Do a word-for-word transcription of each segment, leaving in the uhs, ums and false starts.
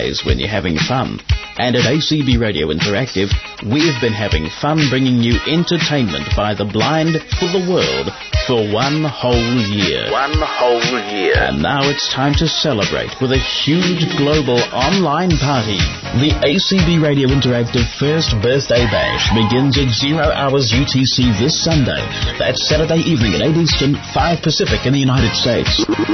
days when you're having fun. And at A C B Radio Interactive, we've been having fun bringing you entertainment by the blind for the world for one whole year. One whole year. And now it's time to celebrate with a huge global online party. The A C B Radio Interactive First Birthday Bash begins at zero hours U T C this Sunday. That's Saturday evening at eight Eastern, five Pacific in the United States.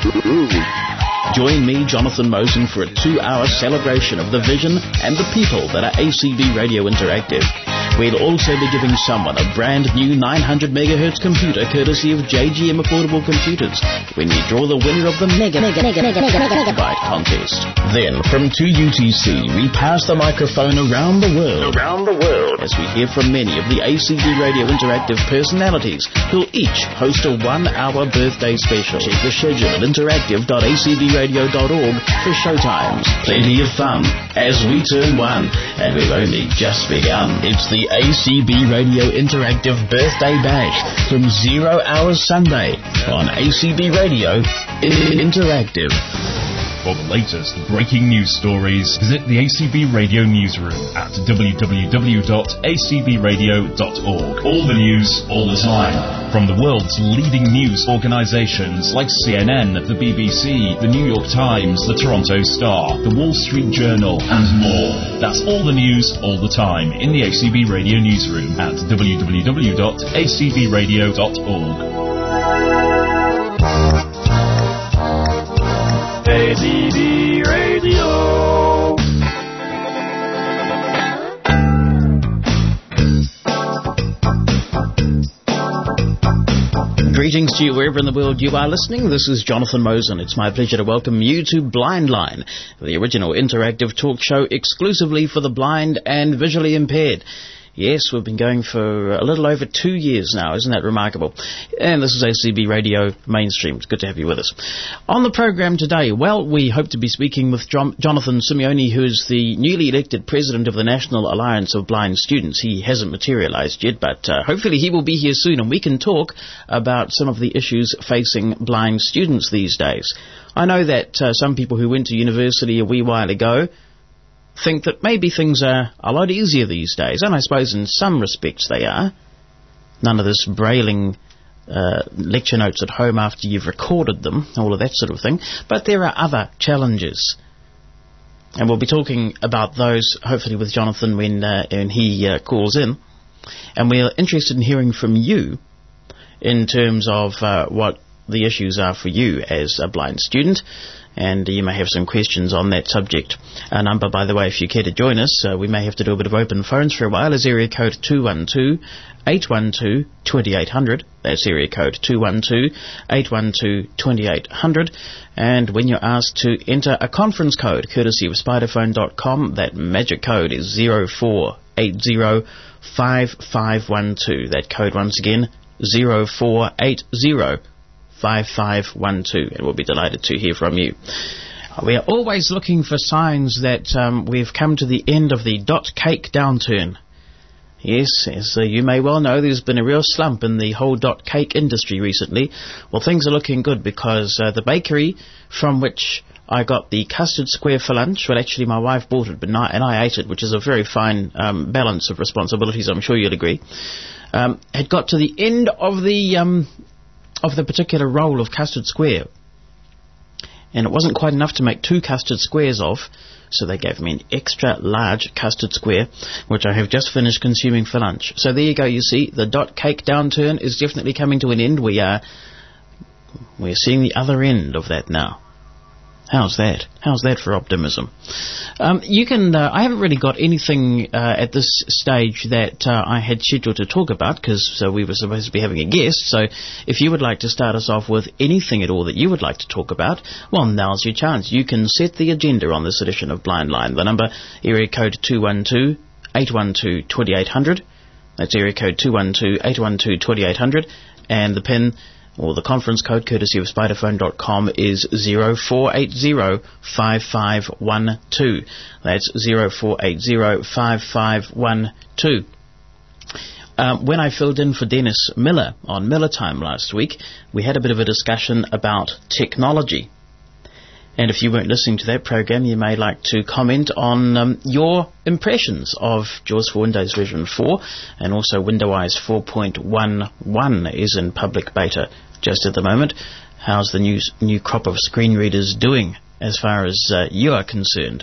Join me, Jonathan Mosen, for a two-hour celebration of the vision and the people that are A C B Radio Interactive. We'll also be giving someone a brand new nine hundred megahertz computer courtesy of J G M Affordable Computers when you draw the winner of the Mega Mega Mega Mega Mega Megabyte contest. Then, from two U T C, we pass the microphone around the world. Around the world. As we hear from many of the A C B Radio Interactive personalities who'll each host a one-hour birthday special. Check the schedule at interactive dot a c b radio dot org for showtimes. Plenty of fun as we turn one, and we've only just begun. It's the A C B Radio Interactive Birthday Bash from zero hours Sunday on A C B Radio Interactive. For the latest breaking news stories, visit the A C B Radio Newsroom at w w w dot a c b radio dot org. All the news, all the time. From the world's leading news organizations like C N N, the B B C, the New York Times, the Toronto Star, the Wall Street Journal, and more. That's all the news, all the time in the A C B Radio Newsroom at w w w dot a c b radio dot org. A C B Radio. Greetings to you wherever in the world you are listening. This is Jonathan Mosen. It's my pleasure to welcome you to Blind Line, the original interactive talk show exclusively for the blind and visually impaired. Yes, we've been going for a little over two years now. Isn't that remarkable? And this is A C B Radio Mainstream. It's good to have you with us. On the program today, well, we hope to be speaking with John, Jonathan Simeone, who is the newly elected president of the National Alliance of Blind Students. He hasn't materialized yet, but uh, hopefully he will be here soon and we can talk about some of the issues facing blind students these days. I know that uh, some people who went to university a wee while ago think that maybe things are a lot easier these days, and I suppose in some respects they are. None of this brailing uh, lecture notes at home after you've recorded them, all of that sort of thing, but there are other challenges. And we'll be talking about those, hopefully, with Jonathan when, uh, when he uh, calls in. And we're interested in hearing from you in terms of uh, what the issues are for you as a blind student. And you may have some questions on that subject. Our number, by the way, if you care to join us, uh, we may have to do a bit of open phones for a while, is area code two one two, eight one two, two eight zero zero. That's area code two one two, eight one two, two eight zero zero. And when you're asked to enter a conference code, courtesy of spiderphone dot com, that magic code is zero four eight zero, five five one two. That code once again, zero four eight zero, five five one two, and we'll be delighted to hear from you. We are always looking for signs that um, we've come to the end of the dot cake downturn. Yes, as uh, you may well know, there's been a real slump in the whole dot cake industry recently. Well, things are looking good because uh, the bakery from which I got the custard square for lunch, well, actually my wife bought it, but not, and I ate it, which is a very fine um, balance of responsibilities, I'm sure you'll agree, um, had got to the end of the Um, of the particular roll of custard square, and it wasn't quite enough to make two custard squares of, so they gave me an extra large custard square, which I have just finished consuming for lunch. So there you go. You see, the dot cake downturn is definitely coming to an end. We are we're seeing the other end of that now. How's that? How's that for optimism? Um, you can. Uh, I haven't really got anything uh, at this stage that uh, I had scheduled to talk about because uh, we were supposed to be having a guest. So if you would like to start us off with anything at all that you would like to talk about, well, now's your chance. You can set the agenda on this edition of Blind Line. The number, area code two one two, eight one two, two eight zero zero. That's area code two one two, eight one two, two eight zero zero. And the PIN, or the conference code, courtesy of spiderphone dot com, is zero four eight zero, five five one two. That's zero four eight zero, five five one two. Um, when I filled in for Dennis Miller on Miller Time last week, we had a bit of a discussion about technology. And if you weren't listening to that program, you may like to comment on um, your impressions of JAWS for Windows version four, and also WindowEyes four point eleven is in public beta just at the moment. How's the new, new crop of screen readers doing as far as uh, you are concerned?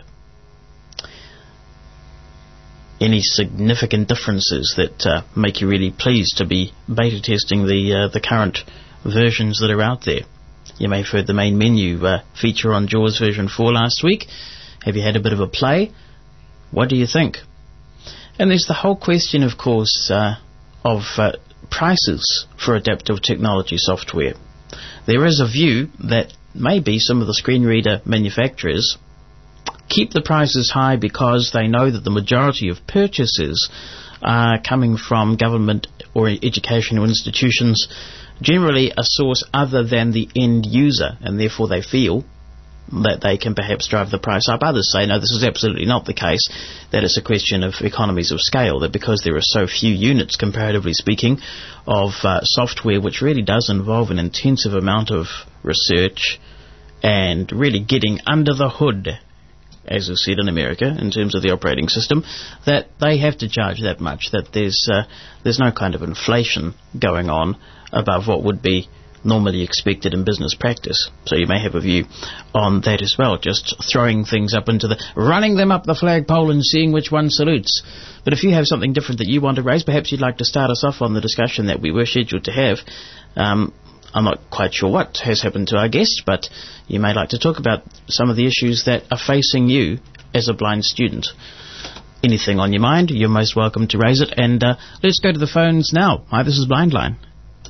Any significant differences that uh, make you really pleased to be beta testing the uh, the current versions that are out there? You may have heard the main menu uh, feature on JAWS version four last week. Have you had a bit of a play? What do you think? And there's the whole question, of course, uh, of uh, prices for adaptive technology software. There is a view that maybe some of the screen reader manufacturers keep the prices high because they know that the majority of purchases are coming from government or educational institutions, generally a source other than the end user, and therefore they feel that they can perhaps drive the price up. Others say, no, this is absolutely not the case, that it's a question of economies of scale, that because there are so few units, comparatively speaking, of uh, software, which really does involve an intensive amount of research and really getting under the hood, as is said in America, in terms of the operating system, that they have to charge that much, that there's uh, there's no kind of inflation going on above what would be normally expected in business practice. So you may have a view on that as well, just throwing things up into the... running them up the flagpole and seeing which one salutes. But if you have something different that you want to raise, perhaps you'd like to start us off on the discussion that we were scheduled to have. Um, I'm not quite sure what has happened to our guest, but you may like to talk about some of the issues that are facing you as a blind student. Anything on your mind, you're most welcome to raise it. And uh, let's go to the phones now. Hi, this is Blind Line.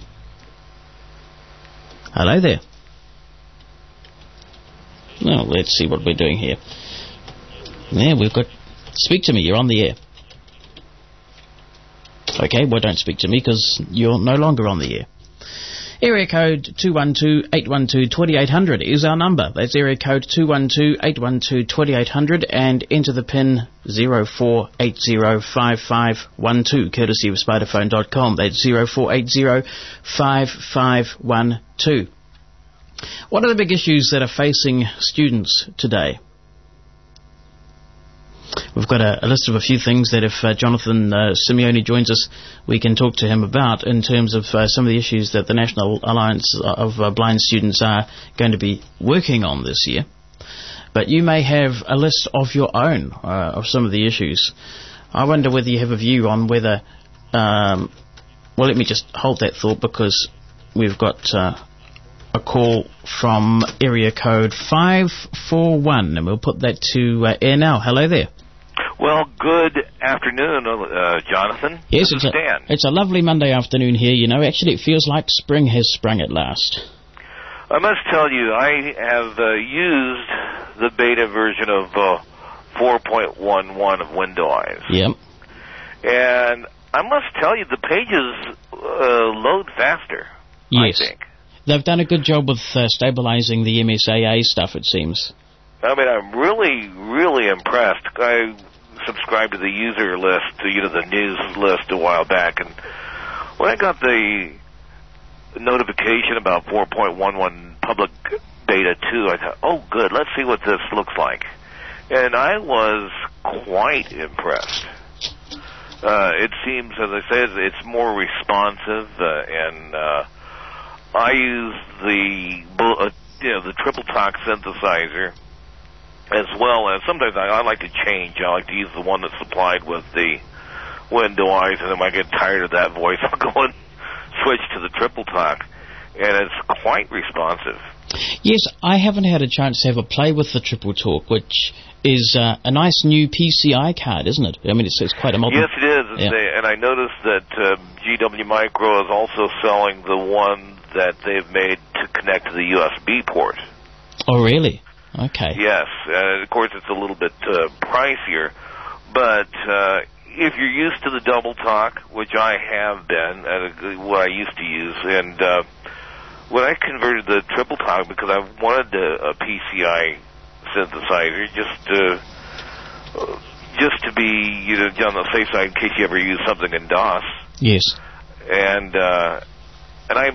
Hello there. Well, let's see what we're doing here. Yeah, we've got... Speak to me, you're on the air. Okay, well, don't speak to me because you're no longer on the air. Area code two one two, eight one two, two eight zero zero is our number. That's area code two one two, eight one two, two eight zero zero, and enter the pin zero four eight zero, five five one two, courtesy of spiderphone dot com. That's zero four eight zero, five five one two. What are the big issues that are facing students today? We've got a, a list of a few things that if uh, Jonathan uh, Simeone joins us, we can talk to him about in terms of uh, some of the issues that the National Alliance of uh, Blind Students are going to be working on this year. But you may have a list of your own uh, of some of the issues. I wonder whether you have a view on whether... Um, well, let me just hold that thought because we've got uh, a call from area code five four one, and we'll put that to uh, air now. Hello there. Well, good afternoon, uh, Jonathan. Yes, this it's is a, Dan. It's a lovely Monday afternoon here, you know. Actually, it feels like spring has sprung at last. I must tell you, I have uh, used the beta version of uh, four point eleven of WindowEyes. Yep. And I must tell you, the pages uh, load faster, yes. I think. They've done a good job with uh, stabilizing the M S A A stuff, it seems. I mean, I'm really, really impressed. I subscribed to the user list, to, you know, the news list a while back, and when I got the notification about four point eleven public beta two, I thought, oh, good, let's see what this looks like. And I was quite impressed. Uh, it seems, as I said, it's more responsive, uh, and uh, I use the, uh, you know, the triple talk synthesizer as well as sometimes I, I like to change. I like to use the one that's supplied with the WindowEyes, and then when I get tired of that voice, I'll go and switch to the triple talk, and it's quite responsive. Yes, I haven't had a chance to have a play with the triple talk, which is uh, a nice new P C I card, isn't it? I mean, it's, it's quite a modern... Yes, it is. Yeah. They, and I noticed that uh, G W Micro is also selling the one that they've made to connect to the U S B port. Oh, really? Okay. Yes. Uh, of course, it's a little bit uh, pricier, but uh, if you're used to the double talk, which I have been, uh, what I used to use, and uh, when I converted the triple talk because I wanted a, a P C I synthesizer just to, uh, just to be, you know, on the safe side in case you ever use something in DOS. Yes. And uh, and I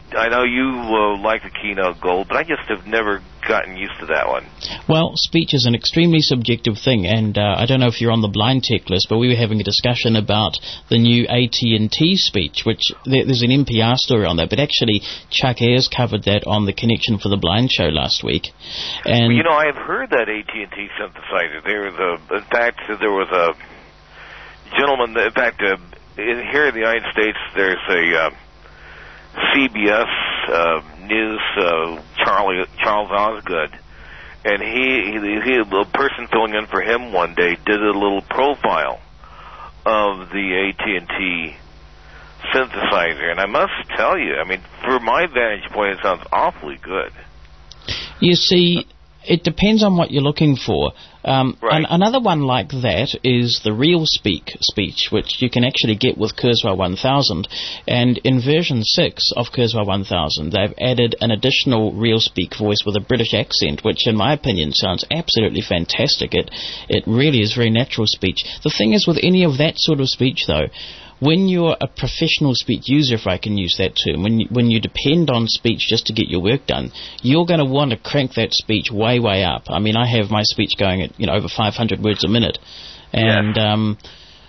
I know you uh, like the Keynote Gold, but I just have never gotten used to that one. Well, speech is an extremely subjective thing, and uh, I don't know if you're on the blind tech list, but we were having a discussion about the new A T and T speech, which there, there's an N P R story on that, but actually Chuck Ayres covered that on the Connection for the Blind show last week. And well, you know, I've heard that A T and T synthesizer. There was a, in fact, there was a gentleman, in fact, uh, in, here in the United States, there's a uh, C B S uh, News, uh, Charlie Charles Osgood, and he, he, he, a person filling in for him one day did a little profile of the A T and T synthesizer, and I must tell you, I mean, for my vantage point, it sounds awfully good. You see, it depends on what you're looking for. Um, right. an, another one like that is the RealSpeak speech, which you can actually get with Kurzweil one thousand. And in version six of Kurzweil one thousand, they've added an additional RealSpeak voice with a British accent, which in my opinion sounds absolutely fantastic. It, it really is very natural speech. The thing is with any of that sort of speech, though, when you're a professional speech user, if I can use that term, when you, when you depend on speech just to get your work done, you're going to want to crank that speech way, way up. I mean, I have my speech going at, you know, over five hundred words a minute. And yes. um,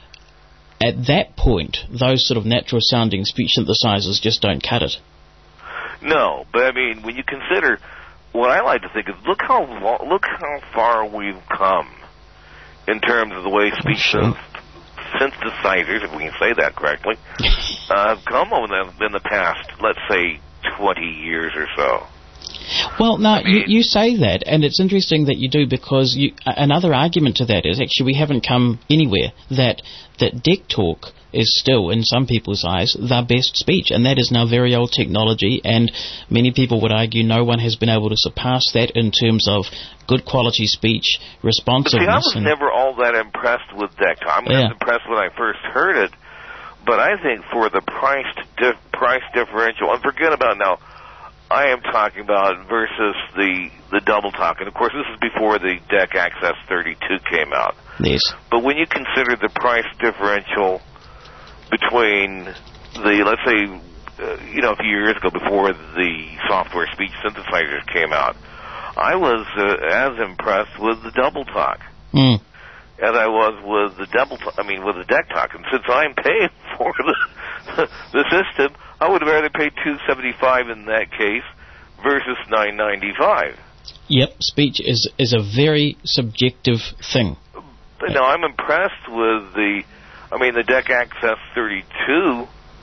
at that point, those sort of natural-sounding speech synthesizers just don't cut it. No, but I mean, when you consider, what I like to think is, look how lo- look how far we've come in terms of the way speech sure. synthesizers, if we can say that correctly, uh, have come in the, in the past, let's say, twenty years or so. Well, no, I mean, you, you say that, and it's interesting that you do, because you, another argument to that is actually we haven't come anywhere. That that Deck Talk is still, in some people's eyes, the best speech, and that is now very old technology, and many people would argue no one has been able to surpass that in terms of good quality speech, responsiveness. See, I was and never all that impressed with Deck Talk. I was yeah. impressed when I first heard it, but I think for the price di- price differential, and forget about now, I am talking about versus the the Double Talk, and of course this is before the Deck Access thirty-two came out. Yes. But when you consider the price differential between the, let's say, uh, you know, a few years ago before the software speech synthesizers came out, I was uh, as impressed with the Double Talk mm. as I was with the Double Talk, I mean, with the Deck Talk. And since I'm paying for the the system, I would have rather paid two hundred seventy-five dollars in that case versus nine ninety-five. Yep, speech is is a very subjective thing. But no, I'm impressed with the, I mean, the Deck Access thirty-two.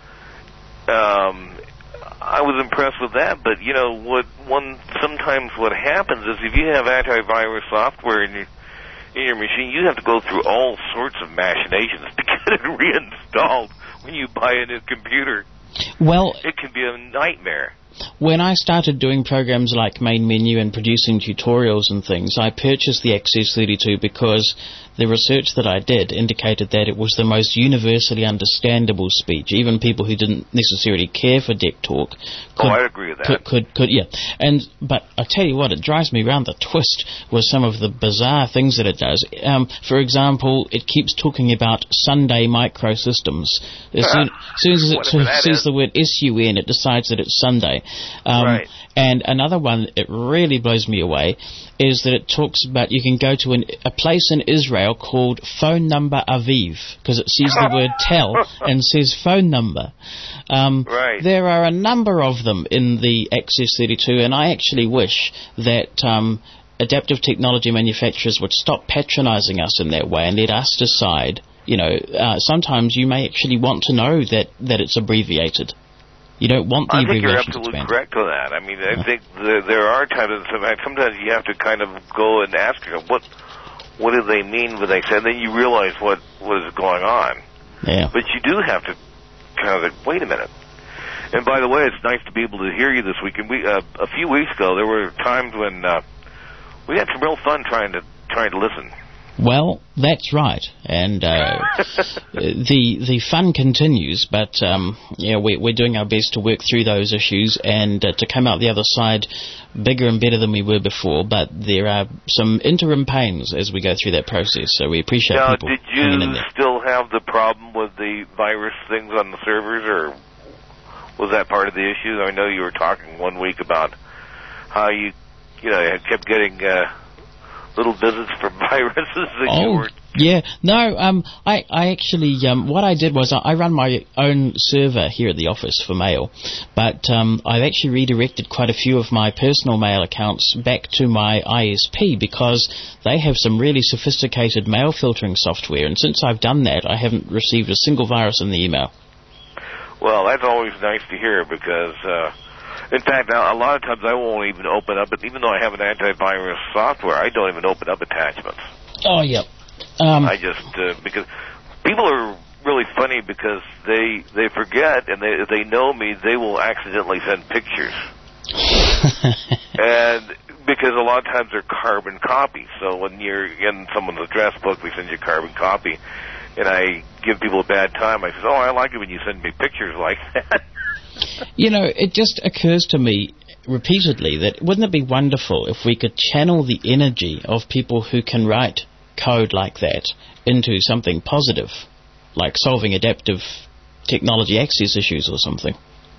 Um, I was impressed with that, but you know what? One sometimes what happens is if you have antivirus software in your in your machine, you have to go through all sorts of machinations to get it reinstalled when you buy a new computer. Well, it can be a nightmare. When I started doing programs like Main Menu and producing tutorials and things, I purchased the Access thirty-two because the research that I did indicated that it was the most universally understandable speech. Even people who didn't necessarily care for Deck Talk could, oh, I agree with that. Could, could, could, yeah. And but I tell you what, it drives me round the twist with some of the bizarre things that it does. Um, for example, it keeps talking about Sunday microsystems. As soon, as soon as it sort of says the word S U N, it decides that it's Sunday. Um, right. And another one, it really blows me away, is that it talks about you can go to an, a place in Israel called Phone Number Aviv, because it sees the word tell and says phone number. Um, right. There are a number of them in the Access thirty-two, and I actually wish that um, adaptive technology manufacturers would stop patronizing us in that way and let us decide. You know, uh, sometimes you may actually want to know that, that it's abbreviated. You don't want the I think you're abbreviations absolutely expanded. correct on that. I mean, I Yeah. think the, there are times, sometimes you have to kind of go and ask yourself, what what do they mean when they say, and then you realize what, what is going on. Yeah. But you do have to kind of like, wait a minute. And by the way, it's nice to be able to hear you this week. And we, uh, a few weeks ago, there were times when uh, we had some real fun trying to trying to listen. Well, that's right, and uh, the the fun continues. But um, yeah, we, we're doing our best to work through those issues and uh, to come out the other side bigger and better than we were before. But there are some interim pains as we go through that process. So we appreciate now, people did hanging in you there. still have the problem with the virus things on the servers, or was that part of the issue? I know you were talking one week about how you, you know, kept getting uh, little visits from viruses that oh, you were. Yeah, no, um, I, I actually, um, what I did was I, I run my own server here at the office for mail, but um, I've actually redirected quite a few of my personal mail accounts back to my I S P because they have some really sophisticated mail filtering software, and since I've done that, I haven't received a single virus in the email. Well, that's always nice to hear because, uh, in fact, now, a lot of times I won't even open up, even though I have an antivirus software, I don't even open up attachments. Oh, yep. Um, I just, uh, because people are really funny because they they forget, and they, if they know me, they will accidentally send pictures. And because a lot of times they're carbon copies, so when you're in someone's address book, they send you a carbon copy, and I give people a bad time. I say, oh, I like it when you send me pictures like that. You know, it just occurs to me repeatedly that wouldn't it be wonderful if we could channel the energy of people who can write code like that into something positive, like solving adaptive technology access issues or something?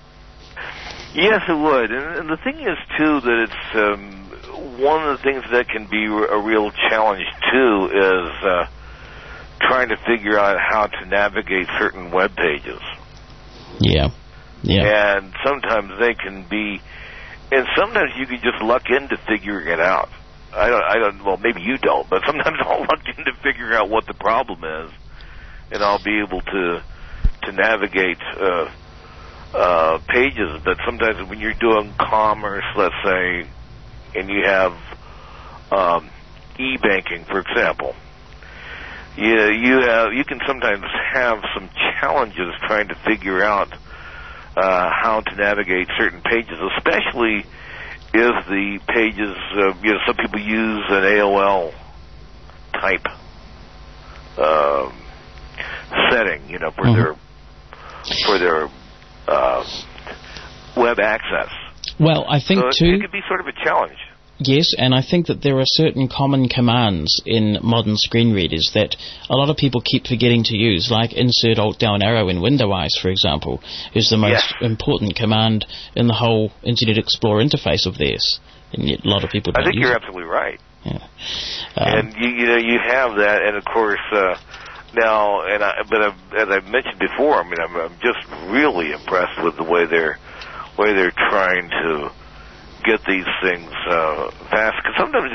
Yes, it would. And, and the thing is, too, that it's um, one of the things that can be a real challenge, too, is uh, trying to figure out how to navigate certain web pages. Yeah. Yeah. And sometimes they can be, and sometimes you can just luck into figuring it out. I don't, I don't, well, maybe you don't, but sometimes I'll luck into figuring out what the problem is, and I'll be able to, to navigate, uh, uh, pages. But sometimes when you're doing commerce, let's say, and you have, um, e-banking, for example, you, you have, you can sometimes have some challenges trying to figure out Uh, how to navigate certain pages, especially if the pages, uh, you know, some people use an A O L type uh, setting, you know, for mm-hmm. their for their uh, web access. Well, I think so too. It could be sort of a challenge. Yes, and I think that there are certain common commands in modern screen readers that a lot of people keep forgetting to use, like insert alt down arrow in Window Eyes, for example, is the most yes. important command in the whole Internet Explorer interface of theirs, and yet a lot of people don't I think use you're it. absolutely right. Yeah. Um, and you, you know, you have that, and of course, uh, now, and I, but I've, as I mentioned before, I mean, I'm, I'm just really impressed with the way they're way they're trying to get these things uh, fast. Because sometimes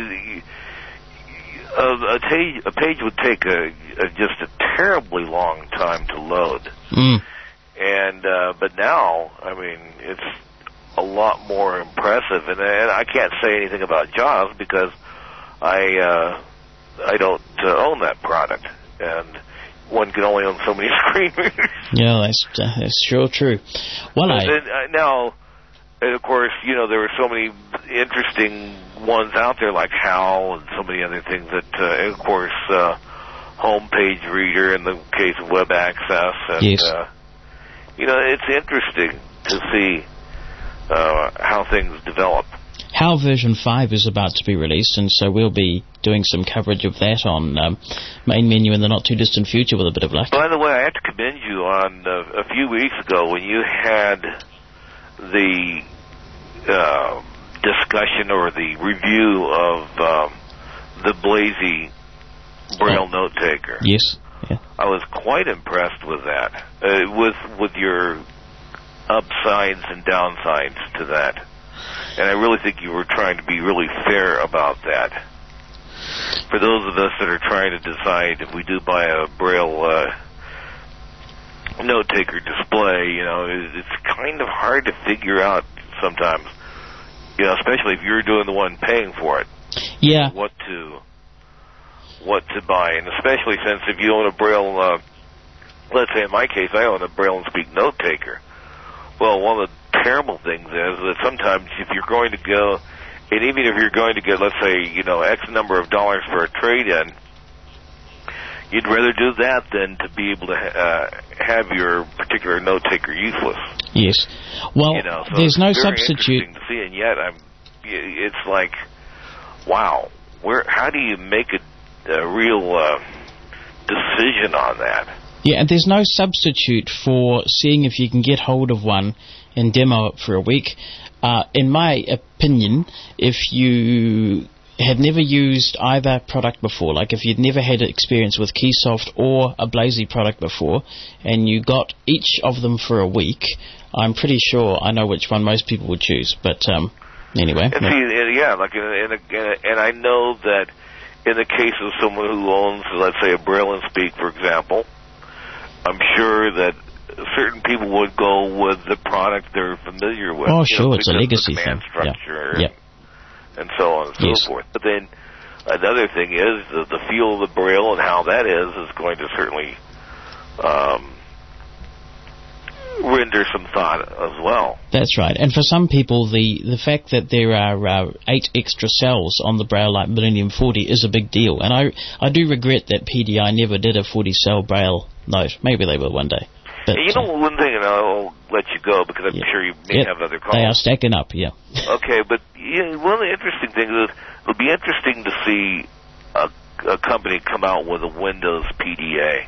a, a, ta- a page would take a, a just a terribly long time to load. Mm. And uh, but now, I mean, it's a lot more impressive. And, and I can't say anything about JAWS because I uh, I don't uh, own that product, and one can only own so many screen readers. Yeah, that's uh, that's sure true. Well, but I then, uh, now. And, of course, you know, there were so many interesting ones out there like HAL and so many other things that, uh, and, of course, uh, homepage reader in the case of web access. And, yes. uh, you know, it's interesting to see uh, how things develop. HAL version five is about to be released, and so we'll be doing some coverage of that on um, Main Menu in the not-too-distant future with a bit of luck. By the way, I have to commend you on uh, a few weeks ago when you had the uh, discussion or the review of um, the Blazy Braille oh. note taker. Yes. Yeah. I was quite impressed with that, uh, with with your upsides and downsides to that. And I really think you were trying to be really fair about that. For those of us that are trying to decide if we do buy a Braille uh, note-taker display, you know, it's kind of hard to figure out sometimes, you know, especially if you're doing the one paying for it. Yeah. What to what to buy, and especially since if you own a Braille, uh, let's say in my case, I own a Braille and Speak note-taker. Well, one of the terrible things is that sometimes if you're going to go, and even if you're going to get, let's say, you know, X number of dollars for a trade-in, you'd rather do that than to be able to uh, have your particular note-taker useless. Yes. Well, you know, so there's no very substitute. Interesting to see, and yet I'm, it's like, wow, where? How do you make a, a real uh, decision on that? Yeah, and there's no substitute for seeing if you can get hold of one and demo it for a week. Uh, in my opinion, if you had never used either product before, like if you'd never had experience with Keysoft or a Blazy product before, and you got each of them for a week, I'm pretty sure I know which one most people would choose. But um, anyway. And see, yeah, like, in a, in a, and I know that in the case of someone who owns, let's say, a Braille and Speak, for example, I'm sure that certain people would go with the product they're familiar with. Oh, sure, know, it's a legacy the command thing. structure Yeah. and, and so on and so Yes. forth. But then another thing is the, the feel of the Braille and how that is is going to certainly um, render some thought as well. That's right. And for some people, the, the fact that there are uh, eight extra cells on the Braille like Millennium forty is a big deal. And I, I do regret that P D I never did a forty-cell Braille note. Maybe they will one day. But, you know, uh, one thing, and I'll let you go because I'm yeah. sure you may Yep. have other calls. They are stacking up, yeah. Okay, but yeah, one of the interesting things is it'll be interesting to see a, a company come out with a Windows P D A.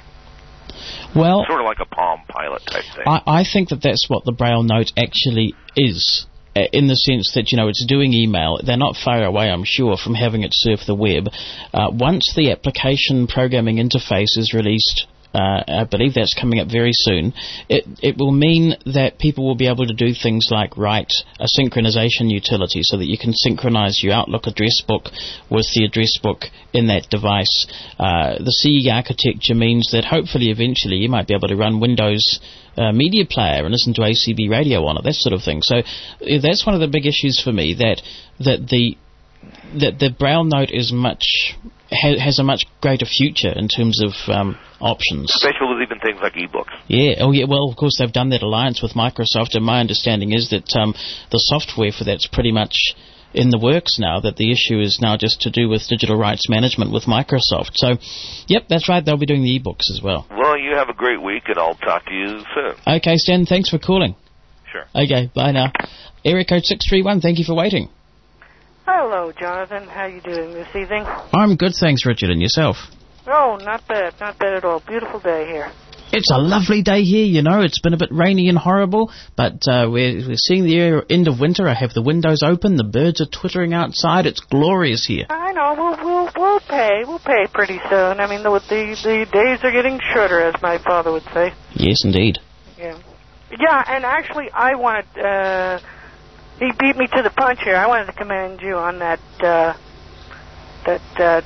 Well, Sort of like a Palm Pilot type thing. I, I think that that's what the Braille note actually is, uh, in the sense that, you know, it's doing email. They're not far away, I'm sure, from having it surf the web. Uh, once the application programming interface is released, Uh, I believe that's coming up very soon. It it will mean that people will be able to do things like write a synchronization utility so that you can synchronize your Outlook address book with the address book in that device. Uh, the C E architecture means that hopefully eventually you might be able to run Windows uh, Media Player and listen to A C B radio on it, that sort of thing. So uh, that's one of the big issues for me, that that the that the Braille note is much ha, has a much greater future in terms of um, options. Especially with even things like ebooks. Yeah, oh yeah, well, of course, they've done that alliance with Microsoft, and my understanding is that um, the software for that's pretty much in the works now, that the issue is now just to do with digital rights management with Microsoft. So, yep, that's right, they'll be doing the ebooks as well. Well, you have a great week, and I'll talk to you soon. Okay, Stan, thanks for calling. Sure. Okay, bye now. Area code six three one, thank you for waiting. Hello, Jonathan. How you doing this evening? I'm good, thanks, Richard, and yourself? Oh, not bad. Not bad at all. Beautiful day here. It's a lovely day here, you know. It's been a bit rainy and horrible, but uh, we're, we're seeing the end of winter. I have the windows open. The birds are twittering outside. It's glorious here. I know. We'll we'll, we'll pay. We'll pay pretty soon. I mean, the, the the days are getting shorter, as my father would say. Yes, indeed. Yeah. Yeah, and actually, I wanted... Uh, he beat me to the punch here. I wanted to commend you on that uh, that uh,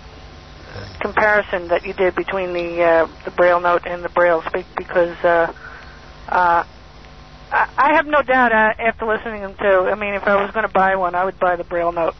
comparison that you did between the uh, the Braille note and the Braille Speak, because uh, uh, I, I have no doubt uh, after listening to them too. I mean, if I was going to buy one, I would buy the Braille note.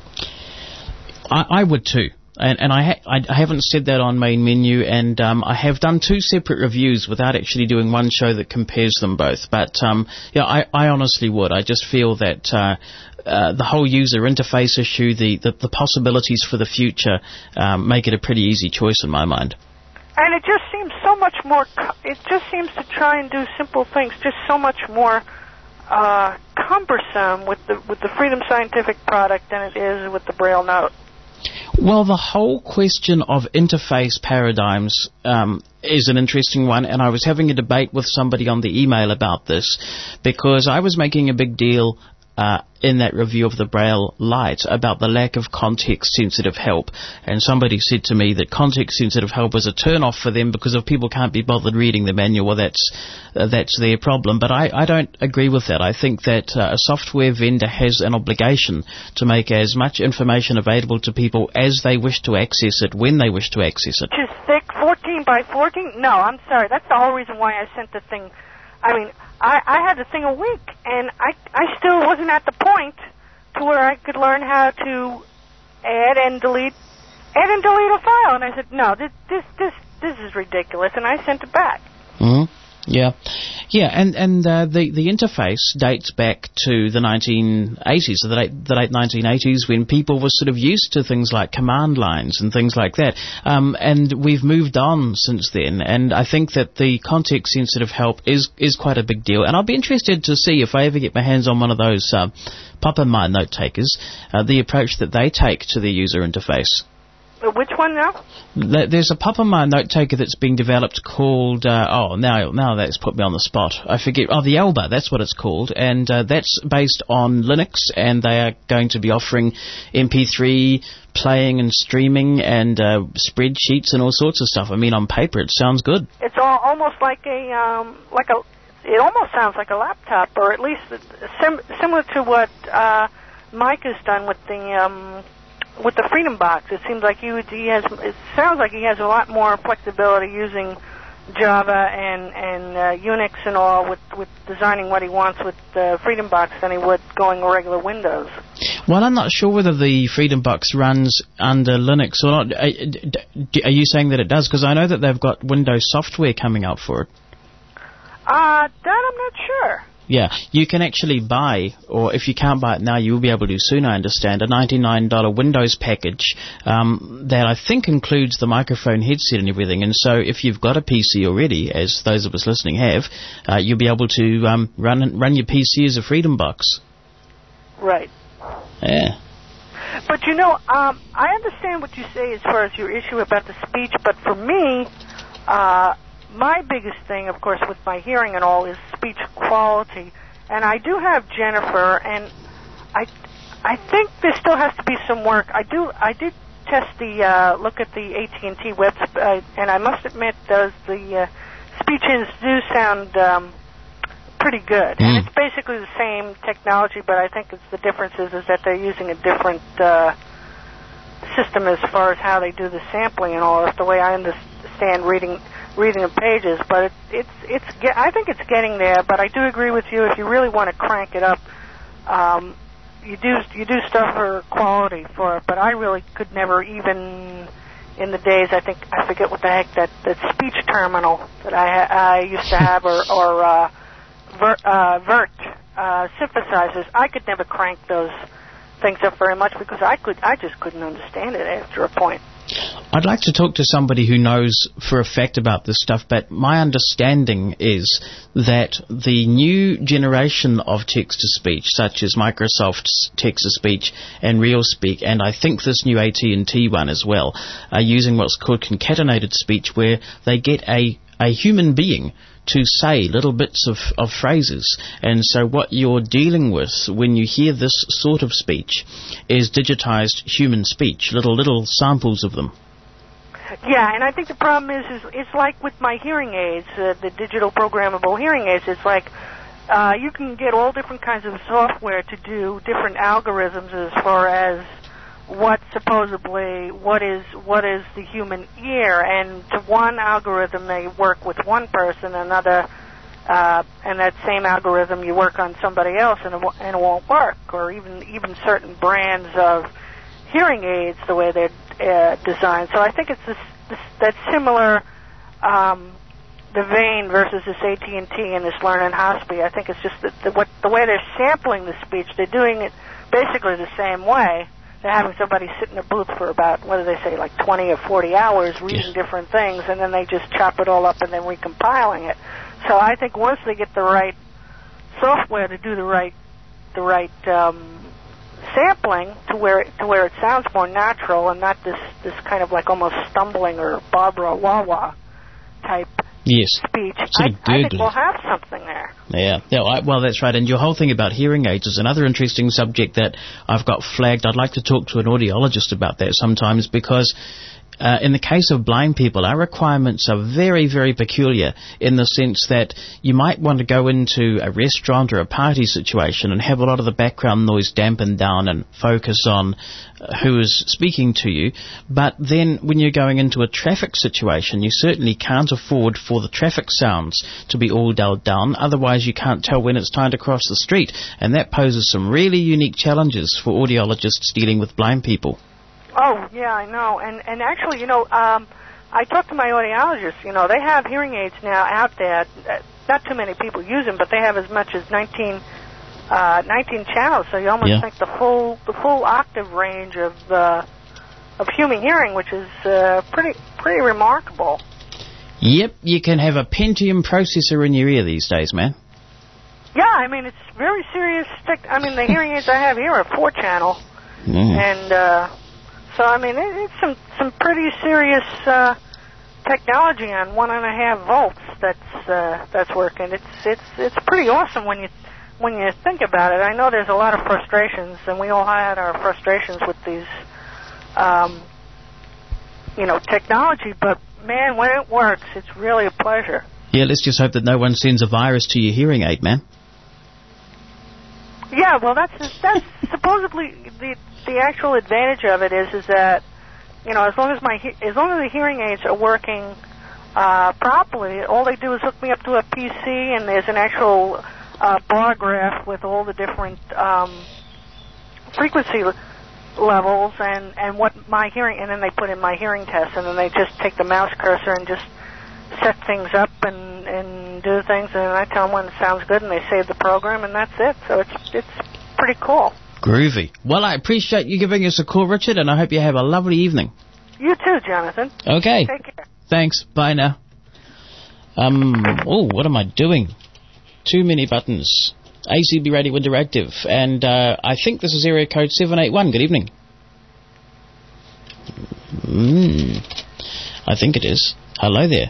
I, I would too. And, and I, ha- I, I haven't said that on Main Menu, and um, I have done two separate reviews without actually doing one show that compares them both. But um, yeah, I, I honestly would. I just feel that uh, uh, the whole user interface issue, the, the, the possibilities for the future, um, make it a pretty easy choice in my mind. And it just seems so much more. It just seems to try and do simple things just so much more uh, cumbersome with the with the Freedom Scientific product than it is with the Braille note. Well, the whole question of interface paradigms um, is an interesting one, and I was having a debate with somebody on the email about this, because I was making a big deal uh, in that review of the Braille Lite about the lack of context-sensitive help, and somebody said to me that context-sensitive help is a turn-off for them because if people can't be bothered reading the manual, well, that's uh, that's their problem. But I, I don't agree with that. I think that uh, a software vendor has an obligation to make as much information available to people as they wish to access it, when they wish to access it. Which is thick, fourteen by fourteen? No, I'm sorry. That's the whole reason why I sent the thing. I mean, I, I had the thing a week, and I, I still wasn't at the point to where I could learn how to add and delete, add and delete a file. And I said, no, this, this, this, this is ridiculous, and I sent it back. Mm-hmm. Yeah, yeah, and and uh, the the interface dates back to the nineteen eighties, the late the late nineteen eighties, when people were sort of used to things like command lines and things like that. Um, and we've moved on since then, and I think that the context-sensitive help is is quite a big deal. And I'll be interested to see if I ever get my hands on one of those uh, Papa My note takers, uh, the approach that they take to their user interface. Which one now? There's a pop on my note taker that's being developed called, uh, oh, now now that's put me on the spot. I forget. Oh, the Alba, that's what it's called. And uh, that's based on Linux, and they are going to be offering M P three playing and streaming and uh, spreadsheets and all sorts of stuff. I mean, on paper, it sounds good. It's all, almost like a, um, like a, it almost sounds like a laptop, or at least sim- similar to what uh, Mike has done with the... Um, With the Freedom Box, it seems like he, would, he has. It sounds like he has a lot more flexibility using Java and and uh, Unix and all with with designing what he wants with the Freedom Box than he would going regular Windows. Well, I'm not sure whether the Freedom Box runs under Linux or not. Are you saying that it does? Because I know that they've got Windows software coming out for it. Uh, that I'm not sure. Yeah, you can actually buy, or if you can't buy it now, you will be able to soon, I understand, a ninety-nine dollars Windows package um, that I think includes the microphone headset and everything. And so if you've got a P C already, as those of us listening have, uh, you'll be able to um, run run your P C as a Freedom Box. Right. Yeah. But, you know, um, I understand what you say as far as your issue about the speech, but for me... Uh, My biggest thing, of course, with my hearing and all, is speech quality. And I do have Jennifer, and I, I think there still has to be some work. I do, I did test the uh, look at the A T and T website, and I must admit, those the uh, speeches do sound um, pretty good. Mm. And it's basically the same technology, but I think it's the difference is, is that they're using a different uh, system as far as how they do the sampling and all. That's the way I understand reading. reading the pages, but it, it's it's get, I think it's getting there. But I do agree with you. If you really want to crank it up, um, you do you do stuff for quality for it. But I really could never, even in the days, I think I forget what the heck that, that speech terminal that I I used to have, or or uh, Vert, uh, Vert uh, synthesizers. I could never crank those things up very much because I could I just couldn't understand it after a point. I'd like to talk to somebody who knows for a fact about this stuff, but my understanding is that the new generation of text-to-speech, such as Microsoft's text-to-speech and RealSpeak, and I think this new A T and T one as well, are using what's called concatenated speech, where they get a, a human being to say little bits of, of phrases. And so what you're dealing with when you hear this sort of speech is digitized human speech, little little samples of them. Yeah, and I think the problem is, is it's like with my hearing aids, uh, the digital programmable hearing aids. It's like uh, you can get all different kinds of software to do different algorithms as far as what supposedly what is what is the human ear, and to one algorithm may work with one person, another uh, and that same algorithm you work on somebody else and it, w- and it won't work, or even even certain brands of hearing aids the way they're uh, designed. So I think it's this, this that similar um, the vein versus this A T and T and this Learn and Hospi. I think it's just that the, what the way they're sampling the speech, they're doing it basically the same way. They're having somebody sit in a booth for about, what do they say, like twenty or forty hours reading yeah. different things, and then they just chop it all up and then recompiling it. So I think once they get the right software to do the right the right um, sampling to where it, to where it sounds more natural and not this, this kind of like almost stumbling or Barbara Wawa type yes. speech, sort of I, I think we'll have something there. Yeah, yeah I, well, that's right. And your whole thing about hearing aids is another interesting subject that I've got flagged. I'd like to talk to an audiologist about that sometimes, because Uh, in the case of blind people, our requirements are very, very peculiar in the sense that you might want to go into a restaurant or a party situation and have a lot of the background noise dampened down and focus on uh, who is speaking to you. But then when you're going into a traffic situation, you certainly can't afford for the traffic sounds to be all dulled down. Otherwise, you can't tell when it's time to cross the street. And that poses some really unique challenges for audiologists dealing with blind people. Oh, yeah, I know. And and actually, you know, um, I talked to my audiologist. You know, they have hearing aids now out there. Not too many people use them, but they have as much as nineteen, uh, nineteen channels. So you almost yeah. think the full the full octave range of uh, of human hearing, which is uh, pretty pretty remarkable. Yep, you can have a Pentium processor in your ear these days, man. Yeah, I mean, it's very serious. I mean, the hearing aids I have here are four channel, mm. and. Uh, So I mean, it, it's some some pretty serious uh, technology on one and a half volts that's uh, that's working. It's it's it's pretty awesome when you when you think about it. I know there's a lot of frustrations, and we all had our frustrations with these, um, you know, technology. But man, when it works, it's really a pleasure. Yeah, let's just hope that no one sends a virus to your hearing aid, man. Yeah, well, that's that's supposedly the the actual advantage of it is is that, you know, as long as my he- as long as the hearing aids are working uh, properly, all they do is hook me up to a P C, and there's an actual uh, bar graph with all the different um, frequency l- levels and and what my hearing, and then they put in my hearing test, and then they just take the mouse cursor and just set things up and, and do things, and I tell them when it sounds good, and they save the program, and that's it. So it's it's pretty cool. Groovy. Well, I appreciate you giving us a call, Richard, and I hope you have a lovely evening. You too, Jonathan. Okay. Take care. Thanks. Bye now. Um. Oh, what am I doing? Too many buttons. A C B Radio Interactive, and uh, I think this is area code seven eight one. Good evening. Hmm. I think it is. Hello there.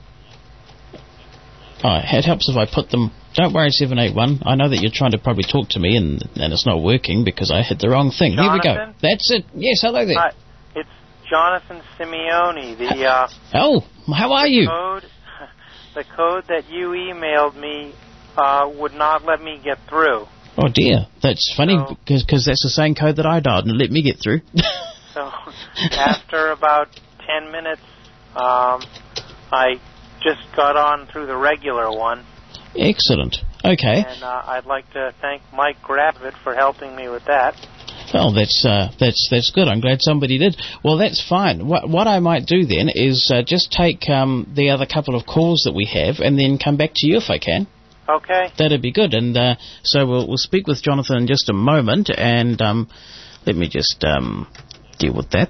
Oh, it helps if I put them... Don't worry, seven eight one. I know that you're trying to probably talk to me, and and it's not working because I hit the wrong thing. Jonathan? Here we go. That's it. Yes, hello there. Hi, it's Jonathan Simeone. The uh, oh, how are you? Code, the code that you emailed me uh, would not let me get through. Oh, dear. That's funny So- because cause that's the same code that I dialed and it let me get through. So after about ten minutes, um, I just got on through the regular one. Excellent. Okay. And uh, I'd like to thank Mike Gravitt for helping me with that. Well, that's uh, that's that's good. I'm glad somebody did. Well, that's fine. What what I might do then is uh, just take um, the other couple of calls that we have and then come back to you if I can. Okay. That'd be good. And uh, so we'll we'll speak with Jonathan in just a moment. And um, let me just um, deal with that.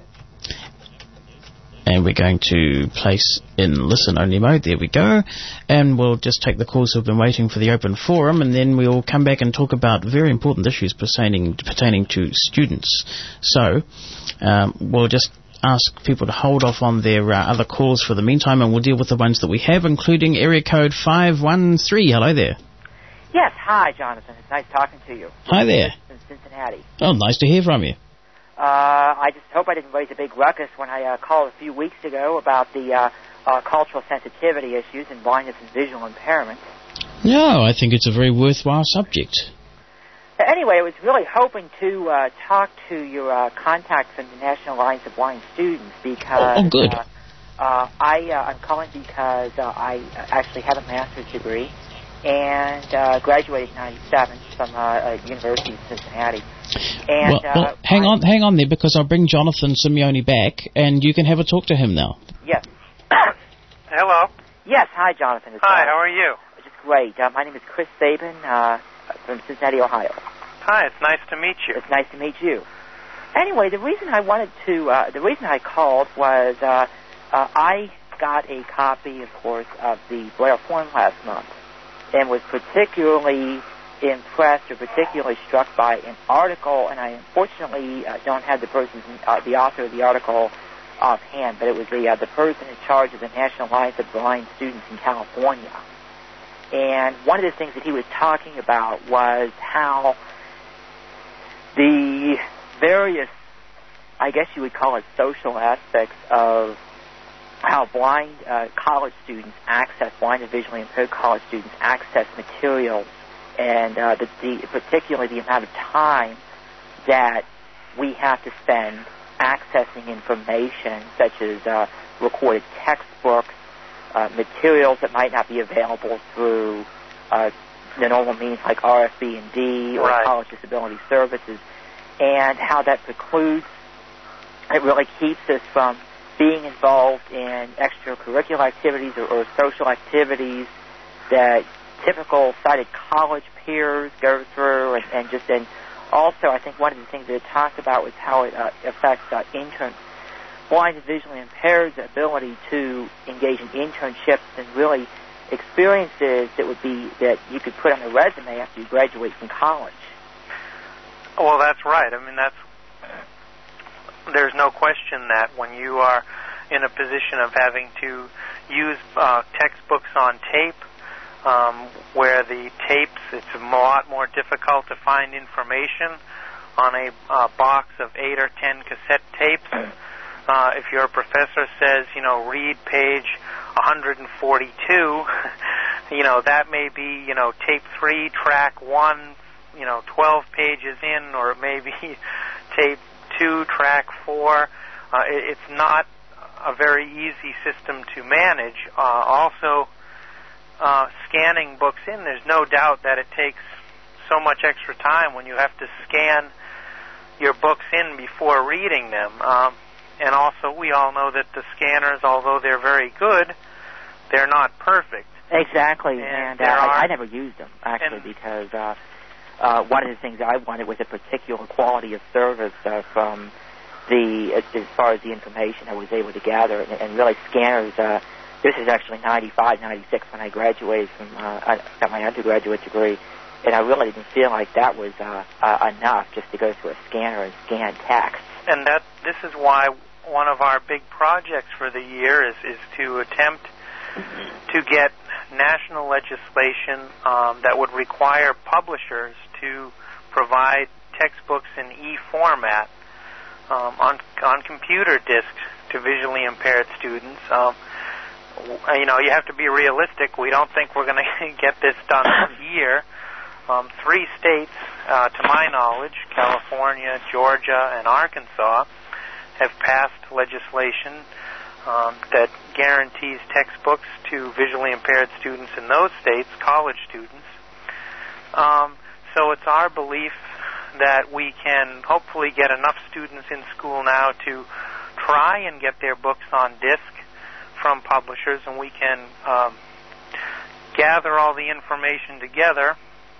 And we're going to place in listen-only mode. There we go. And we'll just take the calls who've been waiting for the open forum, and then we'll come back and talk about very important issues pertaining pertaining to students. So um, we'll just ask people to hold off on their uh, other calls for the meantime, and we'll deal with the ones that we have, including area code five one three. Hello there. Yes, hi, Jonathan. It's nice talking to you. Hi there. In Cincinnati. Oh, nice to hear from you. Uh, I just hope I didn't raise a big ruckus when I uh, called a few weeks ago about the uh, uh, cultural sensitivity issues in blindness and visual impairment. No, I think it's a very worthwhile subject. Anyway, I was really hoping to uh, talk to your uh, contact from the National Alliance of Blind Students because... Oh, oh good. Uh, uh, I, uh, I'm calling because uh, I actually have a master's degree and uh, graduated in ninety-seven from uh, uh, University of Cincinnati. And, well, well uh, hang I, on, hang on there, because I'll bring Jonathan Simeone back, and you can have a talk to him now. Yes. Hello. Yes, hi, Jonathan. It's, Hi, uh, how are you? Just great. Uh, my name is Chris Sabin uh, from Cincinnati, Ohio. Hi, it's nice to meet you. It's nice to meet you. Anyway, the reason I wanted to, uh, the reason I called was uh, uh, I got a copy, of course, of the Blair Forum last month, and was particularly impressed or particularly struck by an article, and I unfortunately uh, don't have the person's, uh, the author of the article offhand, but it was the uh, the person in charge of the National Alliance of Blind Students in California. And one of the things that he was talking about was how the various, I guess you would call it, social aspects of how blind uh, college students access, blind and visually impaired college students access materials, and uh, the, the, particularly the amount of time that we have to spend accessing information such as uh, recorded textbooks, uh, materials that might not be available through uh, the normal means like R F B and D or Right. College Disability Services, and how that precludes, it really keeps us from being involved in extracurricular activities or, or social activities that typical sighted college peers go through, and, and just and also I think one of the things that it talked about was how it uh, affects uh, intern blind and visually impaired's ability to engage in internships and really experiences that would be that you could put on a resume after you graduate from college. Well, that's right. I mean, that's there's no question that when you are in a position of having to use uh, textbooks on tape, um, where the tapes, it's a lot more difficult to find information on a uh, box of eight or ten cassette tapes. Uh, if your professor says, you know, read page one forty-two, you know, that may be, you know, tape three, track one, you know, twelve pages in, or it may be tape two, track four. Uh, it, it's not a very easy system to manage. Uh, also, uh, scanning books in, there's no doubt that it takes so much extra time when you have to scan your books in before reading them. Um, and also, we all know that the scanners, although they're very good, they're not perfect. Exactly, and, and uh, I, I never used them, actually, because uh, uh, one of the things I wanted was a particular quality of service uh, from the, as, as far as the information I was able to gather, and, and really scanners, uh, this is actually ninety-five, ninety-six when I graduated from, uh, I got my undergraduate degree, and I really didn't feel like that was uh, uh, enough just to go through a scanner and scan text. And that this is why one of our big projects for the year is, is to attempt to get national legislation um, that would require publishers to provide textbooks in e-format um, on on computer discs to visually impaired students. Um, you know, you have to be realistic. We don't think we're going to get this done this year. Um, three states, uh, to my knowledge, California, Georgia, and Arkansas, have passed legislation um, that guarantees textbooks to visually impaired students in those states, college students. Um, so it's our belief that we can hopefully get enough students in school now to try and get their books on disc from publishers, and we can um, gather all the information together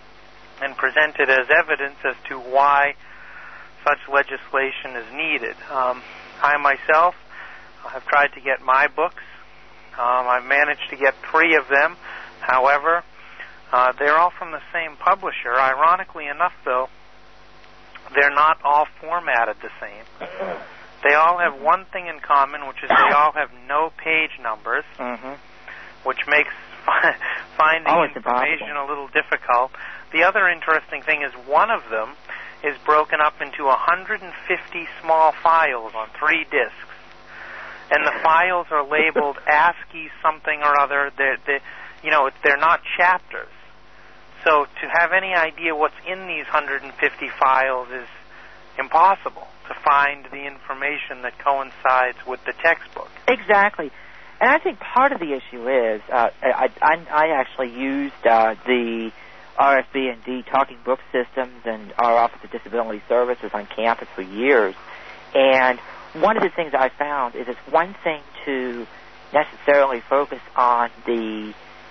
and present it as evidence as to why such legislation is needed. Um, I myself have tried to get my books. Um, I've managed to get three of them. However, uh, they're all from the same publisher. Ironically enough, though, they're not all formatted the same. They all have one thing in common, which is they all have no page numbers, mm-hmm. which makes finding oh, information impossible. a little difficult. The other interesting thing is one of them is broken up into one hundred fifty small files on three discs. And the files are labeled ASCII something or other. They're, they're, you know, they're not chapters. So to have any idea what's in these one hundred fifty files is impossible to find the information that coincides with the textbook. Exactly. And I think part of the issue is, uh, I, I, I actually used uh, the R F B and D talking book systems and our Office of Disability Services on campus for years. And one of the things I found is it's one thing to necessarily focus on the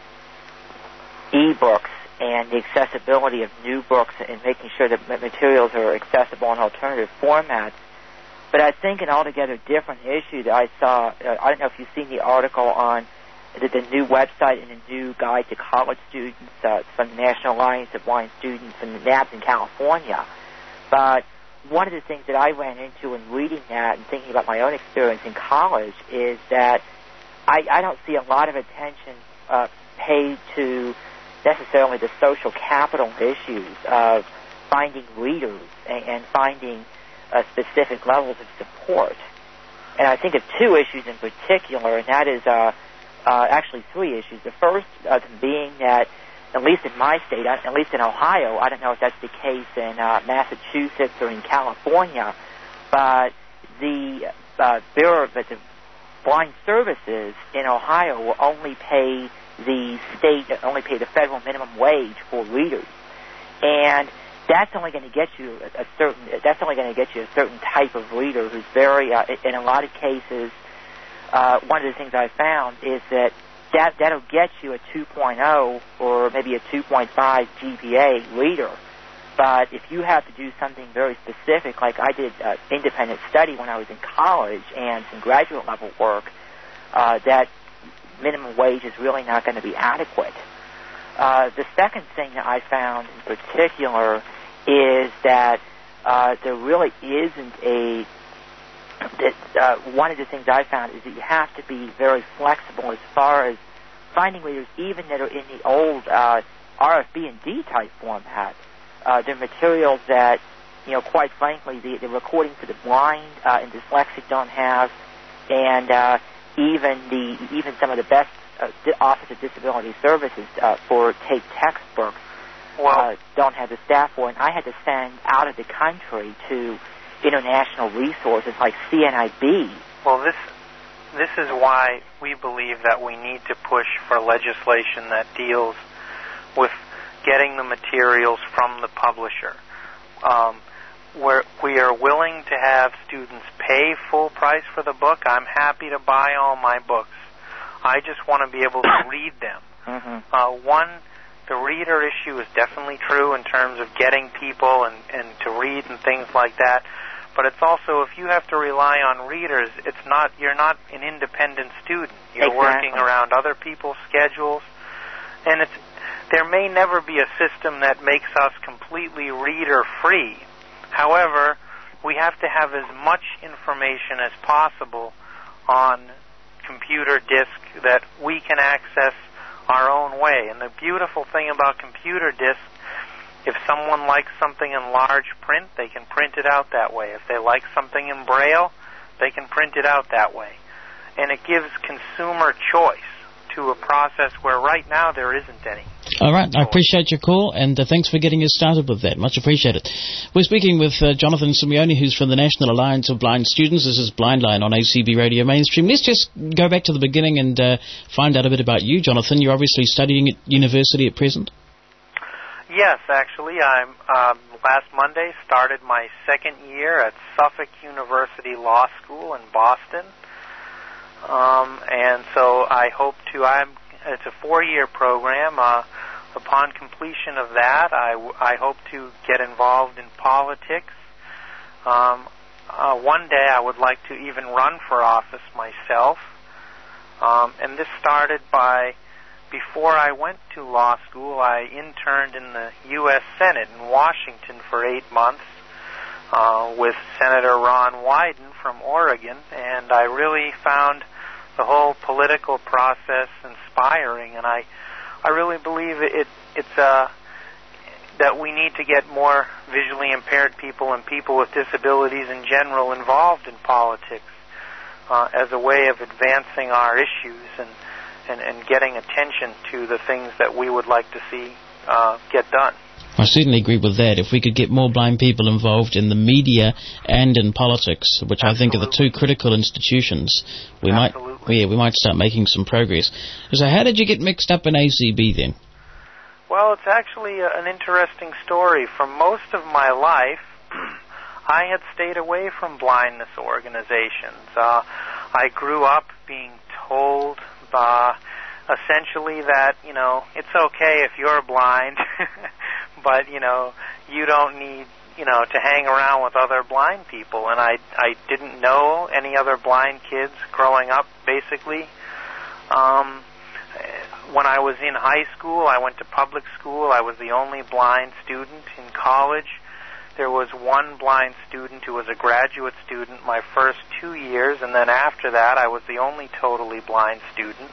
e-books and the accessibility of new books and making sure that materials are accessible in alternative formats. But I think an altogether different issue that I saw, uh, I don't know if you've seen the article on the, the new website and the new guide to college students uh, from the National Alliance of Blind Students and the N A B S in California. But one of the things that I ran into in reading that and thinking about my own experience in college is that I, I don't see a lot of attention uh, paid to necessarily the social capital issues of finding readers and, and finding uh, specific levels of support. And I think of two issues in particular, and that is uh, uh, actually three issues. The first of them being that, at least in my state, at least in Ohio, I don't know if that's the case in uh, Massachusetts or in California, but the uh, Bureau of the Blind Services in Ohio will only pay the state, only pay the federal minimum wage for readers. And that's only going to get you a, a certain, that's only going to get you a certain type of reader who's very, uh, in a lot of cases, uh, one of the things I found is that That, that'll get you a two point oh or maybe a two point five G P A reader. But if you have to do something very specific, like I did uh, independent study when I was in college and some graduate level work, uh, that minimum wage is really not going to be adequate. Uh, the second thing that I found in particular is that uh, there really isn't a that uh, one of the things I found is that you have to be very flexible as far as finding readers, even that are in the old uh, R F B and D type format. Uh, they're materials that, you know, quite frankly, the, the recording for the blind uh, and dyslexic don't have, and uh, even the even some of the best uh, Office of Disability Services uh, for tape textbooks well, uh, don't have the staff for. And I had to send out of the country to international resources like C N I B. Well, this this is why we believe that we need to push for legislation that deals with getting the materials from the publisher. Um, we're, we are willing to have students pay full price for the book. I'm happy to buy all my books. I just want to be able to read them. Mm-hmm. Uh, one, the reader issue is definitely true in terms of getting people and, and to read and things like that. But it's also, if you have to rely on readers, it's not, you're not an independent student. You're exactly. working around other people's schedules. And it's, there may never be a system that makes us completely reader-free. However, we have to have as much information as possible on computer disk that we can access our own way. And the beautiful thing about computer disks, if someone likes something in large print, they can print it out that way. If they like something in Braille, they can print it out that way. And it gives consumer choice to a process where right now there isn't any. All right, I appreciate your call, and uh, thanks for getting us started with that. Much appreciated. We're speaking with uh, Jonathan Simeone, who's from the National Alliance of Blind Students. This is Blindline on A C B Radio Mainstream. Let's just go back to the beginning and uh, find out a bit about you, Jonathan. You're obviously studying at university at present. Yes, actually, I'm um, last Monday started my second year at Suffolk University Law School in Boston, um, and so I hope to. I'm. It's a four-year program. Uh, upon completion of that, I, I hope to get involved in politics. Um, uh, one day, I would like to even run for office myself, um, and this started by. Before I went to law school, I interned in the U S Senate in Washington for eight months uh, with Senator Ron Wyden from Oregon, and I really found the whole political process inspiring, and I, I really believe it, it's uh, that we need to get more visually impaired people and people with disabilities in general involved in politics uh, as a way of advancing our issues and And, and getting attention to the things that we would like to see uh, get done. I certainly agree with that. If we could get more blind people involved in the media and in politics, which Absolutely. I think are the two critical institutions, we Absolutely. might yeah, we might start making some progress. So how did you get mixed up in A C B then? Well, it's actually a, an interesting story. For most of my life, I had stayed away from blindness organizations. Uh, I grew up being told Uh, essentially that, you know, it's okay if you're blind, but, you know, you don't need, you know, to hang around with other blind people. And I, I didn't know any other blind kids growing up, basically. Um, when I was in high school, I went to public school. I was the only blind student. In college, there was one blind student who was a graduate student my first two years, and then after that I was the only totally blind student.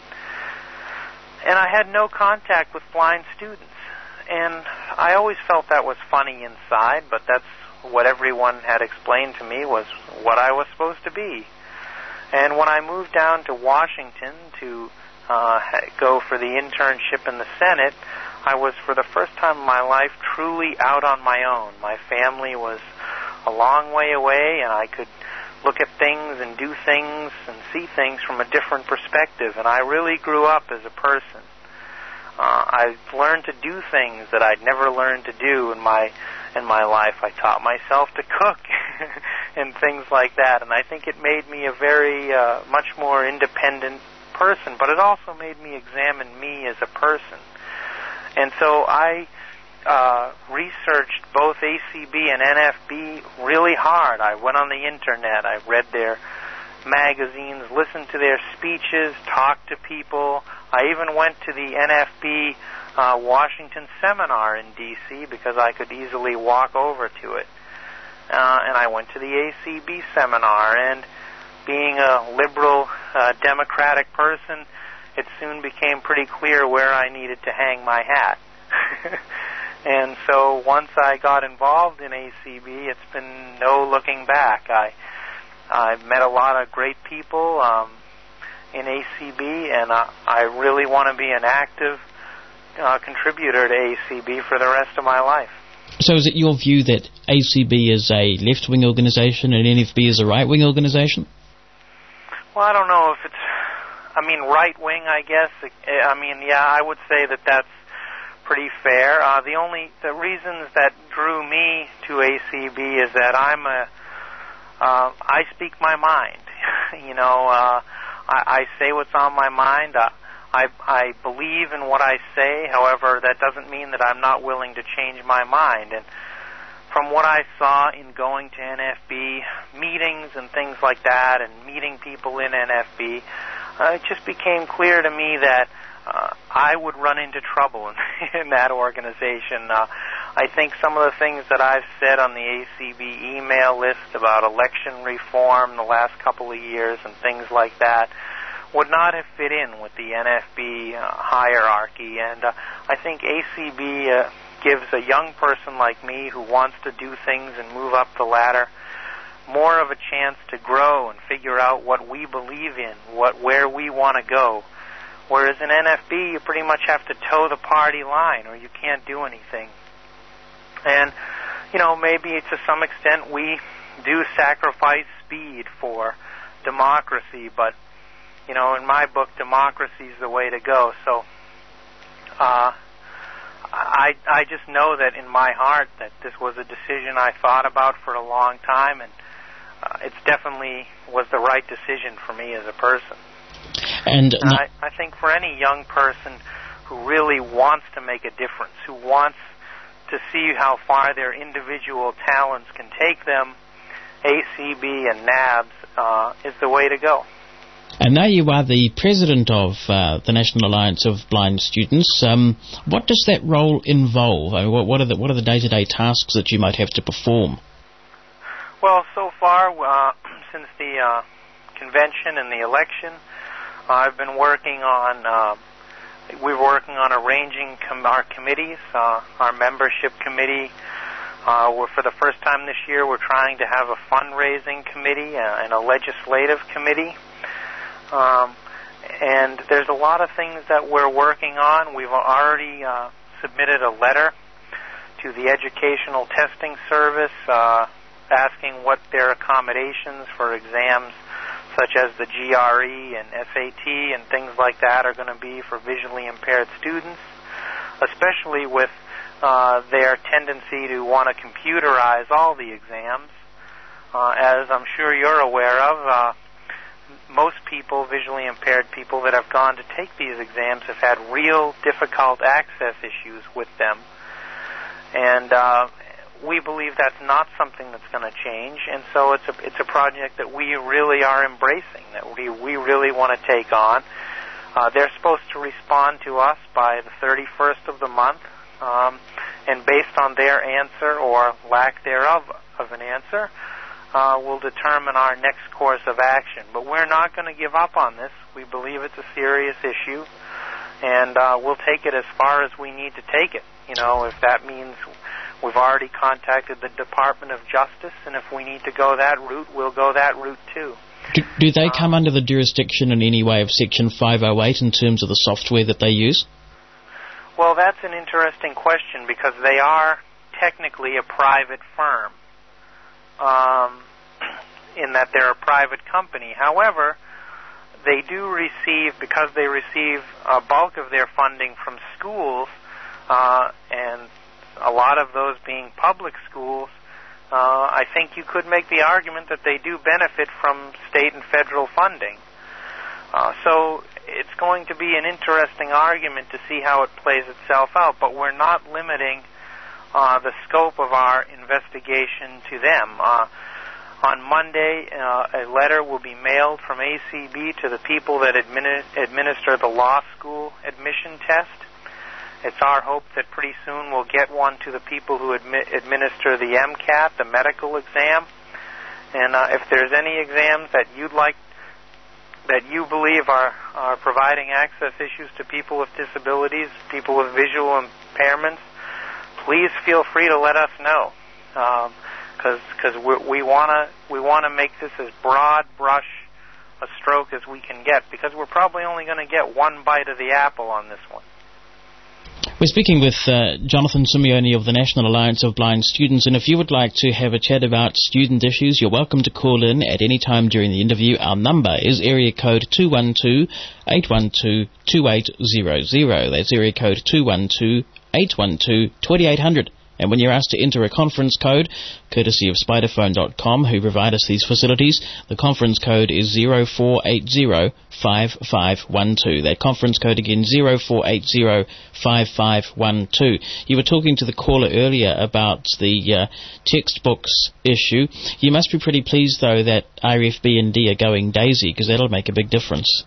And I had no contact with blind students. And I always felt that was funny inside, but that's what everyone had explained to me was what I was supposed to be. And when I moved down to Washington to uh, go for the internship in the Senate, I was, for the first time in my life, truly out on my own. My family was a long way away, and I could look at things and do things and see things from a different perspective. And I really grew up as a person. Uh, I've learned to do things that I'd never learned to do in my in my life. I taught myself to cook and things like that. And I think it made me a very uh, much more independent person. But it also made me examine me as a person. And so I uh, researched both A C B and N F B really hard. I went on the Internet. I read their magazines, listened to their speeches, talked to people. I even went to the N F B uh, Washington seminar in D C because I could easily walk over to it. uh, and I went to the A C B seminar. And being a liberal, uh, democratic person, it soon became pretty clear where I needed to hang my hat. And so once I got involved in A C B, it's been no looking back. I I've met a lot of great people um, in A C B, and uh, I really want to be an active uh, contributor to A C B for the rest of my life. So is it your view that A C B is a left-wing organization and N F B is a right-wing organization? Well, I don't know if it's, I mean, right-wing, I guess. I mean, yeah, I would say that that's pretty fair. Uh, the only, the reasons that drew me to A C B is that I'm a, uh, I speak my mind. you know, uh, I, I say what's on my mind. Uh, I, I believe in what I say. However, that doesn't mean that I'm not willing to change my mind. And from what I saw in going to N F B meetings and things like that, and meeting people in N F B, uh, it just became clear to me that Uh, I would run into trouble in, in that organization. Uh, I think some of the things that I've said on the A C B email list about election reform the last couple of years and things like that would not have fit in with the N F B uh, hierarchy. And uh, I think A C B uh, gives a young person like me who wants to do things and move up the ladder more of a chance to grow and figure out what we believe in, what where we want to go. Whereas in N F B, you pretty much have to toe the party line or you can't do anything. And, you know, maybe to some extent we do sacrifice speed for democracy, but, you know, in my book, democracy is the way to go. So uh, I, I just know that in my heart that this was a decision I thought about for a long time, and uh, it's definitely was the right decision for me as a person. And, and I, I think for any young person who really wants to make a difference, who wants to see how far their individual talents can take them, A C B and N A B S uh, is the way to go. And now you are the president of uh, the National Alliance of Blind Students. Um, what does that role involve? I mean, what, what are the what are the day-to-day tasks that you might have to perform? Well, so far, uh, since the uh, convention and the election, I've been working on, uh, we're working on arranging com- our committees, uh, our membership committee. Uh, we're, for the first time this year, we're trying to have a fundraising committee uh, and a legislative committee. Um, and there's a lot of things that we're working on. We've already uh, submitted a letter to the Educational Testing Service uh, asking what their accommodations for exams such as the G R E and S A T and things like that are going to be for visually impaired students, especially with uh, their tendency to want to computerize all the exams. Uh, as I'm sure you're aware of, uh, most people, visually impaired people that have gone to take these exams have had real difficult access issues with them. And uh, we believe that's not something that's going to change, and so it's a it's a project that we really are embracing, that we we really want to take on. Uh, they're supposed to respond to us by the thirty-first of the month, um, and based on their answer or lack thereof of an answer, uh, we'll determine our next course of action. But we're not going to give up on this. We believe it's a serious issue, and uh, we'll take it as far as we need to take it. You know, if that means we've already contacted the Department of Justice, and if we need to go that route, we'll go that route too. Do, do they come um, under the jurisdiction in any way of Section five oh eight in terms of the software that they use? Well, that's an interesting question because they are technically a private firm um, in that they're a private company. However, they do receive, because they receive a bulk of their funding from schools, uh, and a lot of those being public schools, uh, I think you could make the argument that they do benefit from state and federal funding. Uh, so it's going to be an interesting argument to see how it plays itself out, but we're not limiting uh, the scope of our investigation to them. Uh, on Monday, uh, a letter will be mailed from A C B to the people that admini- administer the law school admission test. it's our hope that pretty soon we'll get one to the people who admi- administer the MCAT, the medical exam. And uh, if there's any exams that you'd like, that you believe are, are providing access issues to people with disabilities, people with visual impairments, please feel free to let us know, because um, because we want to we want to make this as broad brush a stroke as we can get, because we're probably only going to get one bite of the apple on this one. We're speaking with uh, Jonathan Simeone of the National Alliance of Blind Students, and if you would like to have a chat about student issues, you're welcome to call in at any time during the interview. Our number is area code two one two, eight one two, two eight zero zero. That's area code two one two, eight one two, two eight zero zero. And when you're asked to enter a conference code, courtesy of spiderphone dot com, who provide us these facilities, the conference code is zero four eight zero, five five one two. That conference code again, zero four eight zero, five five one two. You were talking to the caller earlier about the uh, textbooks issue. You must be pretty pleased, though, that R F B and D are going daisy, because that'll make a big difference.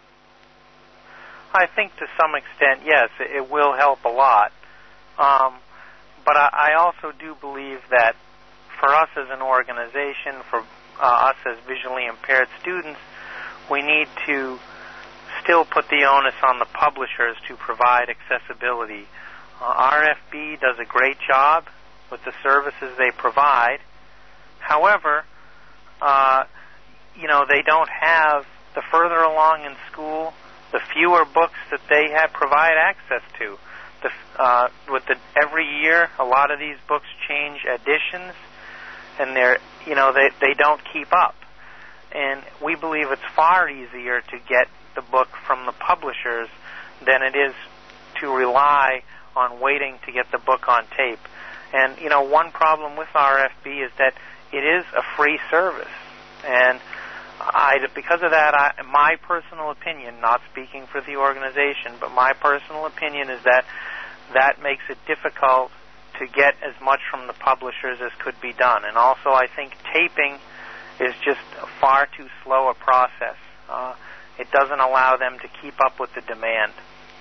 I think to some extent, yes, it will help a lot. Um, But I also do believe that for us as an organization, for uh, us as visually impaired students, we need to still put the onus on the publishers to provide accessibility. Uh, R F B does a great job with the services they provide. However, uh, you know, they don't have, the further along in school, the fewer books that they have provide access to. The, uh, with the every year, a lot of these books change editions, and they're you know they they don't keep up. And we believe it's far easier to get the book from the publishers than it is to rely on waiting to get the book on tape. And you know, one problem with R F B is that it is a free service, and I, because of that, I, my personal opinion, not speaking for the organization, but my personal opinion is that that makes it difficult to get as much from the publishers as could be done. And also, I think taping is just far too slow a process. Uh, it doesn't allow them to keep up with the demand.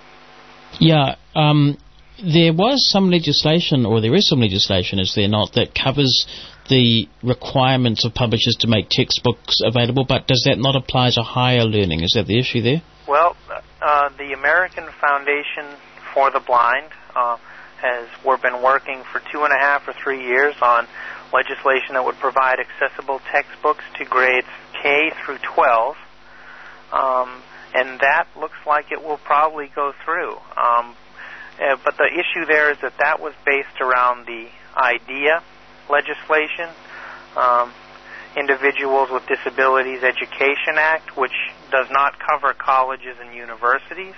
Yeah, um, there was some legislation, or there is some legislation, is there not, that covers the requirements of publishers to make textbooks available, but does that not apply to higher learning? Is that the issue there? Well, uh, the American Foundation for the Blind uh, has we've been working for two and a half or three years on legislation that would provide accessible textbooks to grades K through twelve, um, and that looks like it will probably go through. Um, uh, but the issue there is that that was based around the IDEA legislation, um, Individuals with Disabilities Education Act, which does not cover colleges and universities.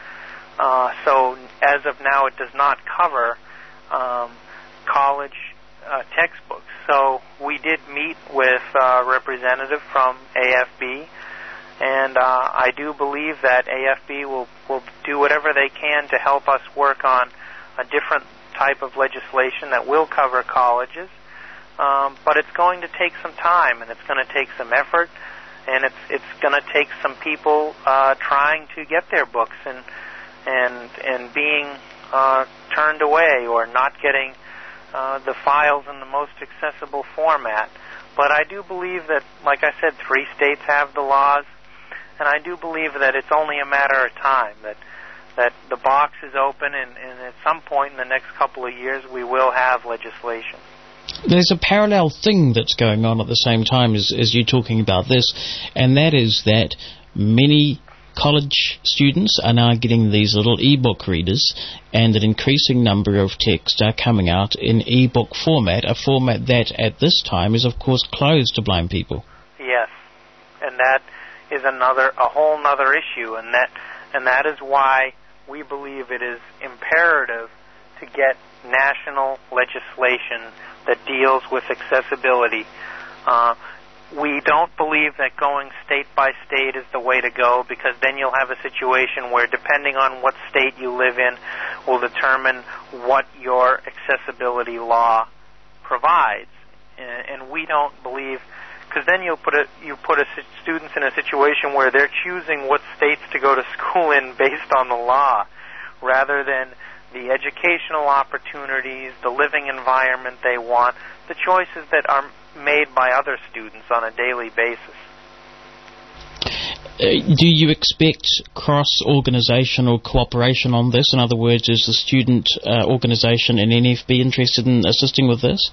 Uh, so as of now, it does not cover um, college uh, textbooks. So we did meet with a representative from A F B, and uh, I do believe that A F B will, will do whatever they can to help us work on a different type of legislation that will cover colleges. Um, but it's going to take some time, and it's going to take some effort, and it's it's going to take some people uh, trying to get their books and and and being uh, turned away or not getting uh, the files in the most accessible format. But I do believe that, like I said, three states have the laws, and I do believe that it's only a matter of time, that that the box is open, and, and at some point in the next couple of years we will have legislation. There's a parallel thing that's going on at the same time as, as you talking about this, and that is that many college students are now getting these little e-book readers, and an increasing number of texts are coming out in e-book format, a format that at this time is of course closed to blind people. Yes, and that is another, a whole other issue, and that and that is why we believe it is imperative to get national legislation that deals with accessibility. Uh, we don't believe that going state by state is the way to go, because then you'll have a situation where, depending on what state you live in, will determine what your accessibility law provides. And we don't believe, because then you'll put a, you put a, students in a situation where they're choosing what states to go to school in based on the law, rather than the educational opportunities, the living environment they want, the choices that are made by other students on a daily basis. Uh, do you expect cross-organizational cooperation on this? In other words, is the student uh, organization in N F B interested in assisting with this?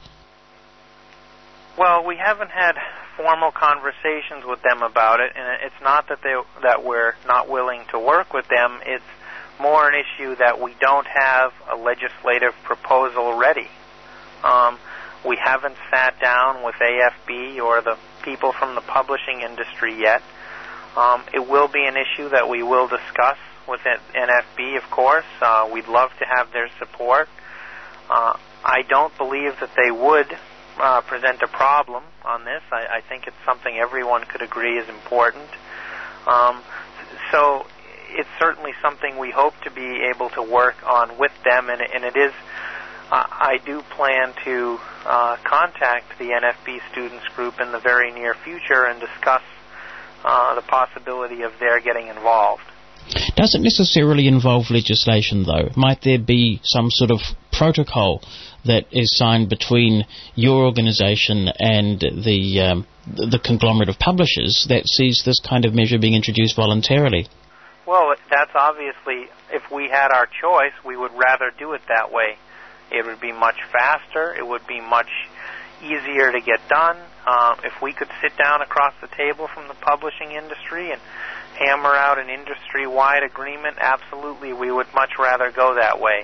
Well, we haven't had formal conversations with them about it, and it's not that they that we're not willing to work with them. It's more an issue that we don't have a legislative proposal ready. Um, we haven't sat down with A F B or the people from the publishing industry yet. Um, it will be an issue that we will discuss with N F B, of course. Uh, we'd love to have their support. Uh, I don't believe that they would uh, present a problem on this. I, I think it's something everyone could agree is important. Um, so it's certainly something we hope to be able to work on with them, and, and it is, uh, I do plan to uh, contact the N F B students group in the very near future and discuss uh, the possibility of their getting involved. Does it necessarily involve legislation, though? Might there be some sort of protocol that is signed between your organization and the, um, the conglomerate of publishers that sees this kind of measure being introduced voluntarily? Well, that's obviously, if we had our choice, we would rather do it that way. It would be much faster. It would be much easier to get done. Um, if we could sit down across the table from the publishing industry and hammer out an industry-wide agreement, absolutely, we would much rather go that way.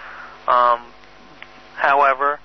Um, however,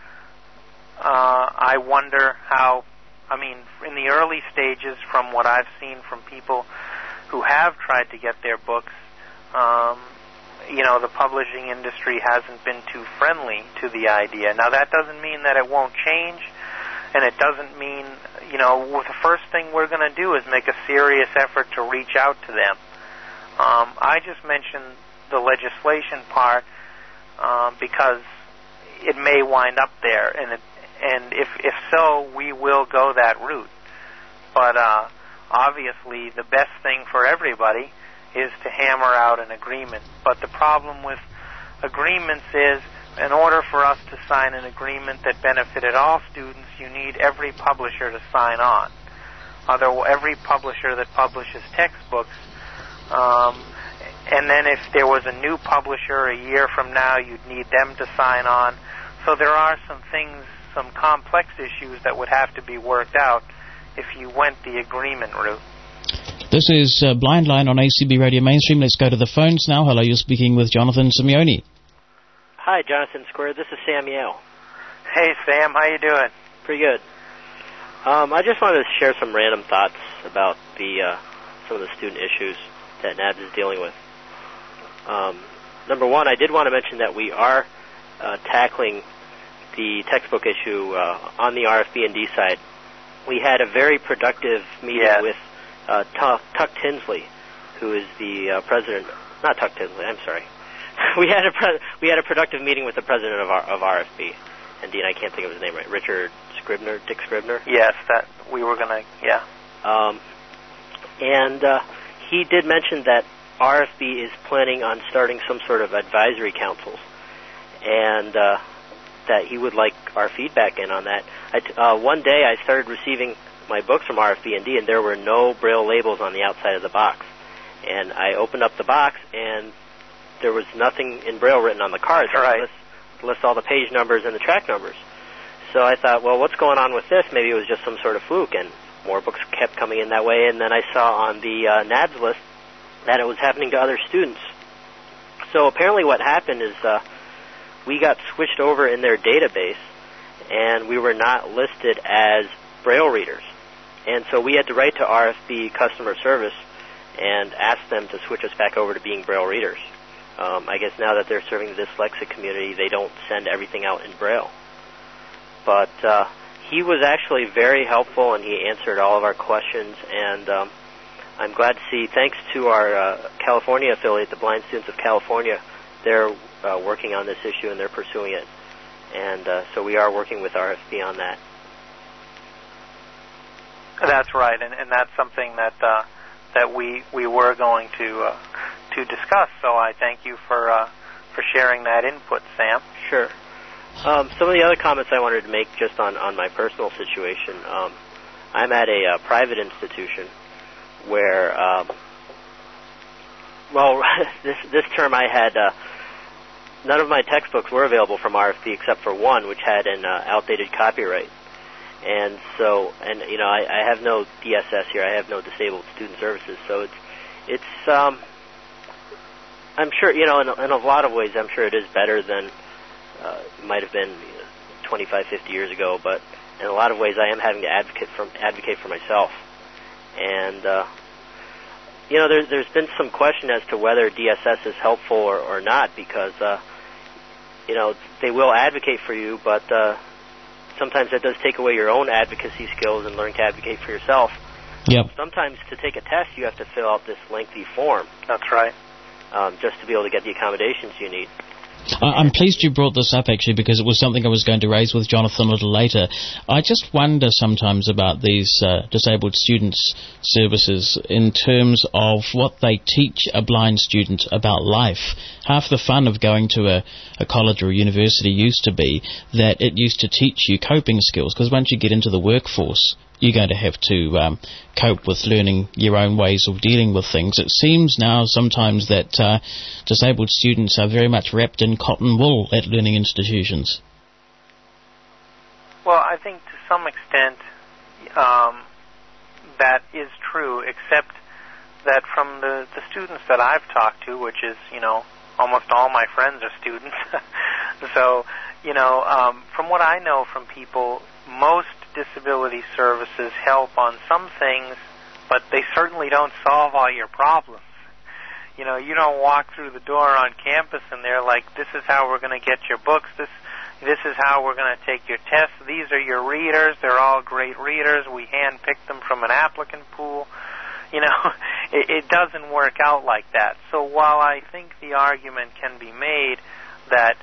uh, I wonder how, I mean, in the early stages, from what I've seen from people who have tried to get their books, um, you know, the publishing industry hasn't been too friendly to the idea. Now, that doesn't mean that it won't change, and it doesn't mean, you know, the first thing we're going to do is make a serious effort to reach out to them. Um, I just mentioned the legislation part um, because it may wind up there, and it, and if if so, we will go that route. But uh, obviously, the best thing for everybody is to hammer out an agreement. But the problem with agreements is, in order for us to sign an agreement that benefited all students, you need every publisher to sign on. Other, every publisher that publishes textbooks. Um, and then if there was a new publisher a year from now, you'd need them to sign on. So there are some things, some complex issues that would have to be worked out if you went the agreement route. This is uh, Blind Line on A C B Radio Mainstream. Let's go to the phones now. Hello, you're speaking with Jonathan Simeone. Hi, Jonathan Square. This is Sam Yale. Hey, Sam. How you doing? Pretty good. Um, I just wanted to share some random thoughts about the uh, some of the student issues that N A B S is dealing with. Um, number one, I did want to mention that we are uh, tackling the textbook issue uh, on the R F B and D side. We had a very productive meeting yes. with uh, Tuck, Tuck Tinsley, who is the uh, president. Not Tuck Tinsley. I'm sorry. we had a pre- we had a productive meeting with the president of our, of R F B. Indeed, I can't think of his name right. Richard Scribner, Dick Scribner. Yes, that we were gonna. Yeah. Um, and uh, he did mention that R F B is planning on starting some sort of advisory councils, and uh, that he would like our feedback in on that. I t- uh, one day I started receiving my books from R F B and D, and there were no Braille labels on the outside of the box. And I opened up the box, and there was nothing in Braille written on the cards. Right. It lists, lists all the page numbers and the track numbers. So I thought, well, what's going on with this? Maybe it was just some sort of fluke, and more books kept coming in that way. And then I saw on the uh, N A B S list that it was happening to other students. So apparently what happened is uh, we got switched over in their database, and we were not listed as Braille readers. And so we had to write to R F B customer service and ask them to switch us back over to being Braille readers. Um, I guess now that they're serving the dyslexic community, they don't send everything out in Braille. But uh, he was actually very helpful, and he answered all of our questions, and um, I'm glad to see, thanks to our uh, California affiliate, the Blind Students of California, they're uh, working on this issue and they're pursuing it. And uh, so we are working with R F B on that. That's right, and, and that's something that uh, that we we were going to uh, to discuss. So I thank you for uh, for sharing that input, Sam. Sure. Um, some of the other comments I wanted to make just on, on my personal situation. Um, I'm at a uh, private institution where, um, well, this this term I had uh, none of my textbooks were available from R F B except for one, which had an uh, outdated copyright. And so, and you know, I, I have no D S S here. I have no disabled student services. So it's it's um, I'm sure, you know, in, in a lot of ways, I'm sure it is better than uh, it might have been you know, twenty-five, fifty years ago. But in a lot of ways, I am having to advocate for advocate for myself. And uh, you know, there's there's been some question as to whether D S S is helpful or, or not, because uh, you know, they will advocate for you, but uh, sometimes that does take away your own advocacy skills and learning to advocate for yourself. Yep. Sometimes to take a test, you have to fill out this lengthy form. That's right. Um, just to be able to get the accommodations you need. I'm pleased you brought this up, actually, because it was something I was going to raise with Jonathan a little later. I just wonder sometimes about these uh, disabled students' services in terms of what they teach a blind student about life. Half the fun of going to a, a college or a university used to be that it used to teach you coping skills, because once you get into the workforce, you're going to have to um, cope with learning your own ways of dealing with things. It seems now sometimes that uh, disabled students are very much wrapped in cotton wool at learning institutions. Well, I think to some extent um, that is true, except that from the, the students that I've talked to, which is, you know, almost all my friends are students, so, you know, um, from what I know from people, most disability services help on some things, but they certainly don't solve all your problems. You know, you don't walk through the door on campus and they're like, this is how we're going to get your books, this this is how we're going to take your tests, these are your readers, they're all great readers, we hand-picked them from an applicant pool. You know, it, it doesn't work out like that. So while I think the argument can be made that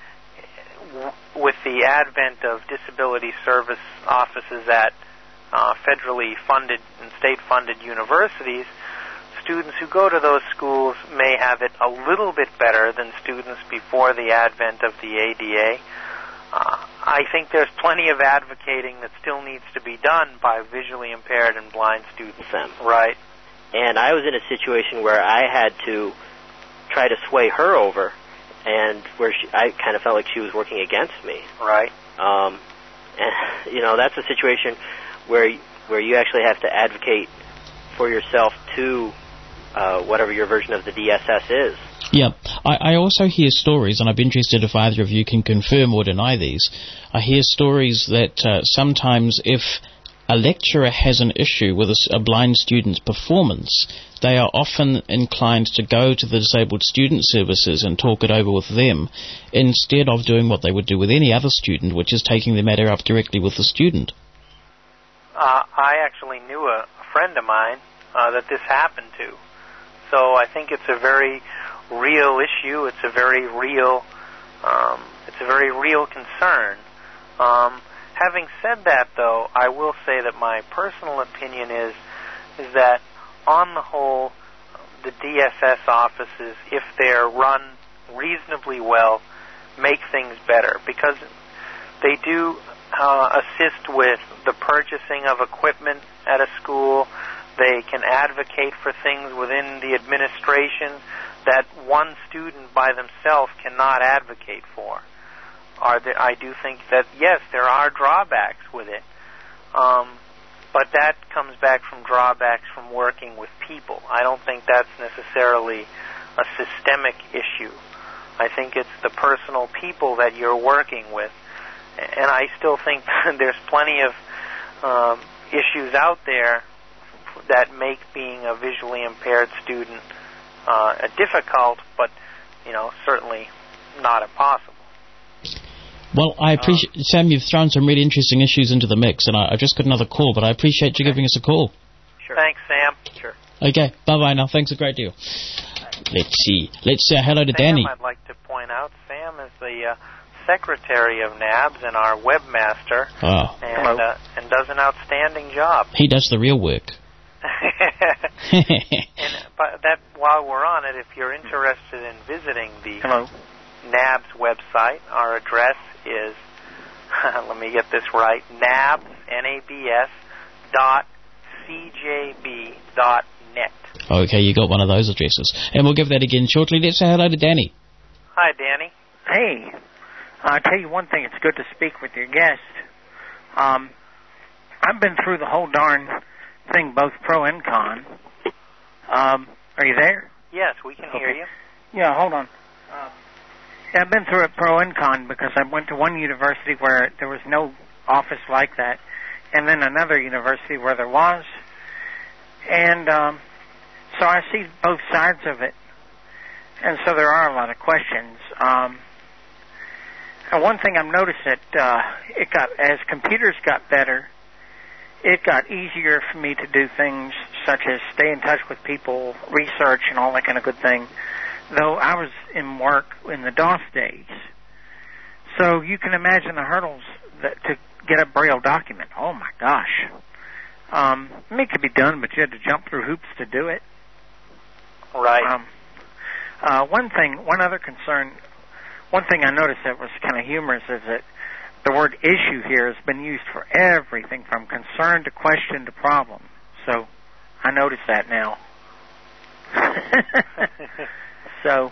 with the advent of disability service offices at uh, federally funded and state-funded universities, students who go to those schools may have it a little bit better than students before the advent of the A D A. Uh, I think there's plenty of advocating that still needs to be done by visually impaired and blind students. Sam. Right. And I was in a situation where I had to try to sway her over, and where she, I kind of felt like she was working against me. Right. Um, and you know, that's a situation where where you actually have to advocate for yourself to uh, whatever your version of the D S S is. Yeah, I, I also hear stories, and I'd be interested if either of you can confirm or deny these. I hear stories that uh, sometimes if a lecturer has an issue with a, a blind student's performance, they are often inclined to go to the disabled student services and talk it over with them, instead of doing what they would do with any other student, which is taking the matter up directly with the student. Uh, I actually knew a, a friend of mine uh, that this happened to. So I think it's a very real issue. It's a very real, um, it's a very real concern. Um, having said that, though, I will say that my personal opinion is is that on the whole, the D S S offices, if they're run reasonably well, make things better, because they do uh, assist with the purchasing of equipment at a school. They can advocate for things within the administration that one student by themselves cannot advocate for. Are there, I do think that, yes, there are drawbacks with it, um, but that comes back from drawbacks from working with people. I don't think that's necessarily a systemic issue. I think it's the personal people that you're working with. And I still think there's plenty of um, issues out there that make being a visually impaired student uh, difficult, but, you know, certainly not impossible. Well, I appreciate, um, Sam, you've thrown some really interesting issues into the mix, and I, I've just got another call, but I appreciate you okay. giving us a call. Sure. Thanks, Sam. Sure. Okay, bye-bye now. Thanks a great deal. Let's see. Let's say hello to Sam, Danny. I'd like to point out, Sam is the uh, secretary of NABS and our webmaster, oh. and, uh, and does an outstanding job. He does the real work. and but that while we're on it, if you're interested in visiting the Hello. N A B's website. Our address is, let me get this right, nabs, N A B S, dot C J B dot net. Okay, you got one of those addresses. And we'll give that again shortly. Let's say hello to Danny. Hi, Danny. Hey, I'll tell you one thing. It's good to speak with your guest. Um, I've been through the whole darn thing, both pro and con. Um, are you there? Yes, we can okay. hear you. Yeah, hold on. Uh, yeah, I've been through it pro and con because I went to one university where there was no office like that, and then another university where there was. And um, so I see both sides of it. And so there are a lot of questions. Um, and one thing I've noticed that uh, it got, as computers got better, it got easier for me to do things such as stay in touch with people, research, and all that kind of good thing, though I was in work in the DOS days. So you can imagine the hurdles that, to get a Braille document. Oh, my gosh. Um, I mean, it could be done, but you had to jump through hoops to do it. Right. Um, uh, one thing, one other concern, one thing I noticed that was kind of humorous is that the word issue here has been used for everything from concern to question to problem. So I noticed that now. so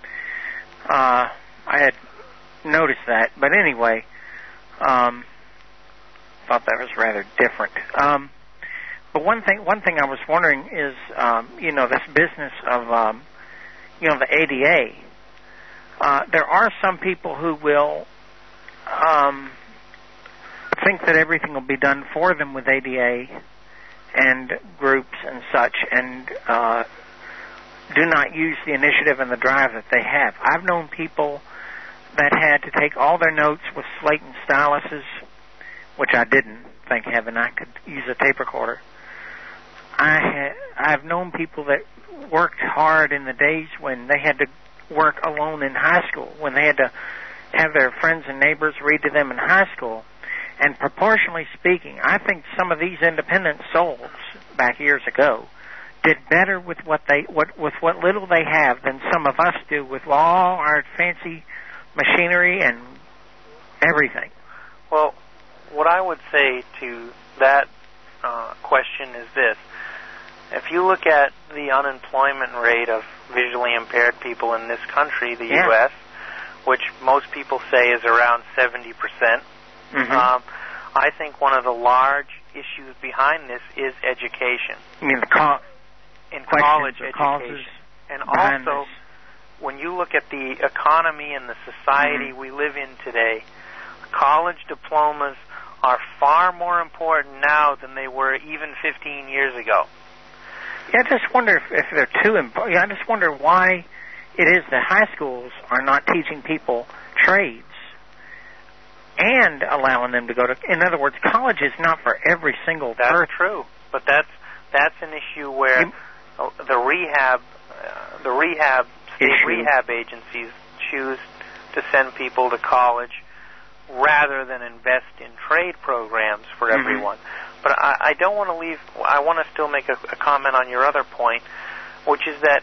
uh, I had noticed that. But anyway, um, thought that was rather different. Um, but one thing, one thing I was wondering is, um, you know, this business of, um, you know, the A D A. Uh, there are some people who will um, think that everything will be done for them with A D A and groups and such, and uh, do not use the initiative and the drive that they have. I've known people that had to take all their notes with slate and styluses, which I didn't, thank heaven. I could use a tape recorder. I ha- I've known people that worked hard in the days when they had to work alone in high school, when they had to have their friends and neighbors read to them in high school. And proportionally speaking, I think some of these independent souls back years ago did better with what they what with what little they have than some of us do with all our fancy machinery and everything. Well, what I would say to that uh, question is this. If you look at the unemployment rate of visually impaired people in this country, the yeah. U S, which most people say is around seventy percent, mm-hmm. um, I think one of the large issues behind this is education. You mean the co- in college education. Causes and also, this. when you look at the economy and the society mm-hmm. we live in today, college diplomas are far more important now than they were even fifteen years ago. Yeah, I just wonder if, if they're too important. Yeah, I just wonder why it is that high schools are not teaching people trades and allowing them to go to. In other words, college is not for every single that's person. That's true, but that's that's an issue where you, the rehab, uh, the rehab state issue. rehab agencies choose to send people to college rather than invest in trade programs for mm-hmm. everyone. But I, I don't want to leave. I want to still make a, a comment on your other point, which is that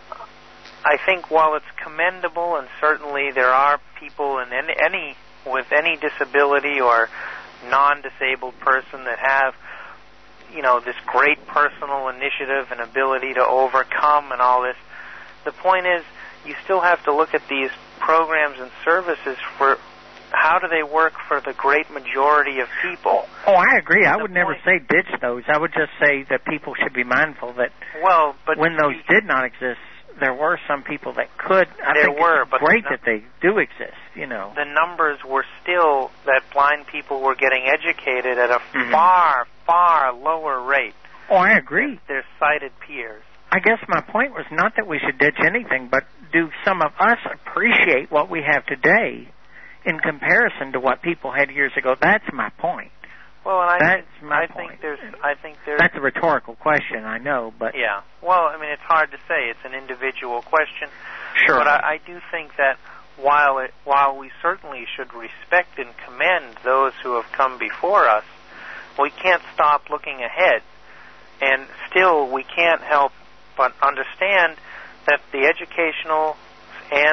I think while it's commendable, and certainly there are people in any, any with any disability or non-disabled person that have, you know, this great personal initiative and ability to overcome and all this. The point is, you still have to look at these programs and services for how do they work for the great majority of people. Oh, I agree. I the would never say ditch those. I would just say that people should be mindful that well, but when those you, did not exist, there were some people that could. I there think were, it's but great the, that they do exist, you know. The numbers were still that blind people were getting educated at a mm-hmm. far, far lower rate. Oh, I agree. Than their sighted peers. I guess my point was not that we should ditch anything, but do some of us appreciate what we have today in comparison to what people had years ago? That's my point. Well, and I That's think, my I point. think there's, I think there's. That's a rhetorical question, I know, but yeah. Well, I mean, it's hard to say. It's an individual question. Sure. But I, I do think that while it, while we certainly should respect and commend those who have come before us, we can't stop looking ahead, and still we can't help but understand that the educational and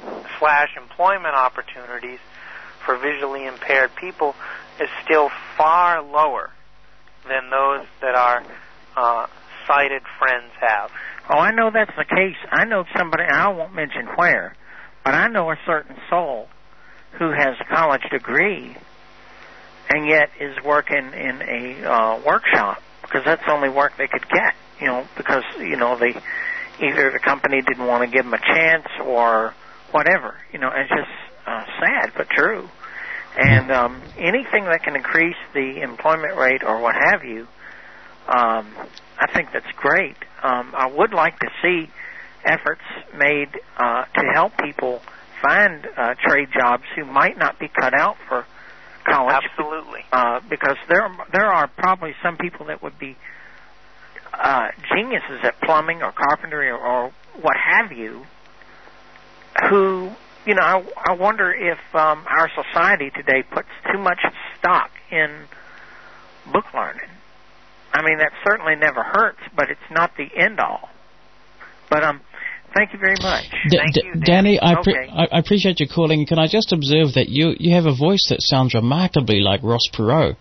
slash employment opportunities for visually impaired people is still far lower than those that our uh, sighted friends have. Oh, I know that's the case. I know somebody, I won't mention where, but I know a certain soul who has a college degree and yet is working in a uh, workshop because that's the only work they could get, you know, because, you know, they either the company didn't want to give them a chance or whatever. You know, it's just uh, sad but true. And um, anything that can increase the employment rate or what have you, um, I think that's great. Um, I would like to see efforts made uh, to help people find uh, trade jobs who might not be cut out for college. Absolutely. Uh, because there there are probably some people that would be uh, geniuses at plumbing or carpentry or, or what have you, who, you know, I, I wonder if um, our society today puts too much stock in book learning. I mean, that certainly never hurts, but it's not the end all. But um, thank you very much. D- thank D- you, Dan. Danny, I, pre- okay. I, I appreciate you calling. Can I just observe that you, you have a voice that sounds remarkably like Ross Perot?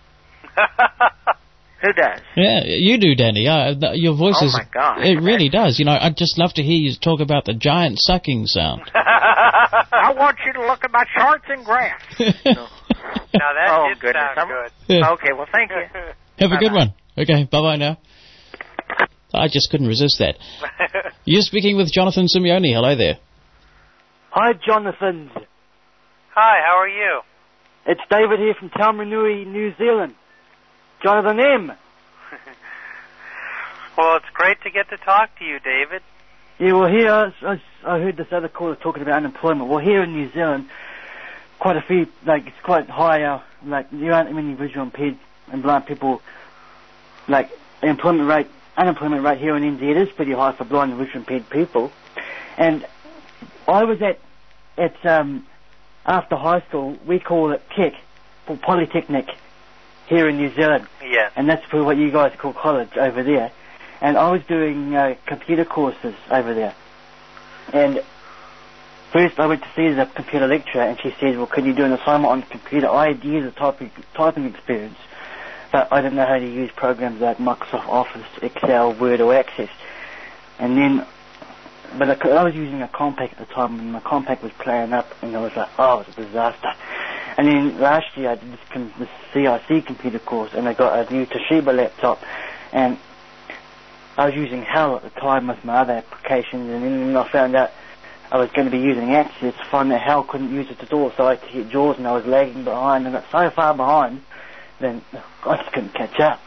Who does? Yeah, you do, Danny. Uh, th- your voice oh is... my God. It really does. You know, I'd just love to hear you talk about the giant sucking sound. I want you to look at my charts and graphs. Now that oh, did goodness. sound I'm, good. Yeah. Okay, well, thank you. Have a Bye-bye. good one. Okay, bye-bye now. I just couldn't resist that. You're speaking with Jonathan Simeone. Hello there. Hi, Jonathan. Hi, how are you? It's David here from Taumarunui, New Zealand. Jonathan M. Well, it's great to get to talk to you, David. Yeah, well, here, I, I, I heard this other caller talking about unemployment. Well, here in New Zealand, quite a few, like, it's quite high, uh, like, there aren't many visual impaired and blind people, like, the employment rate, unemployment rate here in N Z is pretty high for blind and visually impaired people. And I was at, at, um, after high school, we call it K E C, for Polytechnic, here in New Zealand. Yes. And that's for what you guys call college over there. And I was doing uh, computer courses over there. And first I went to see the computer lecturer, and she said, well, can you do an assignment on computer? I had years of typing, typing experience, but I didn't know how to use programs like Microsoft Office, Excel, Word, or Access. And then, but I, I was using a Compaq at the time, and my Compaq was playing up, and I was like, oh, it was a disaster. And then last year I did this, com- this C I C computer course, and I got a new Toshiba laptop, and I was using HAL at the time with my other applications, and then I found out I was going to be using Access to find that HAL couldn't use it at all, so I had to hit JAWS, and I was lagging behind, and I got so far behind, then I just couldn't catch up.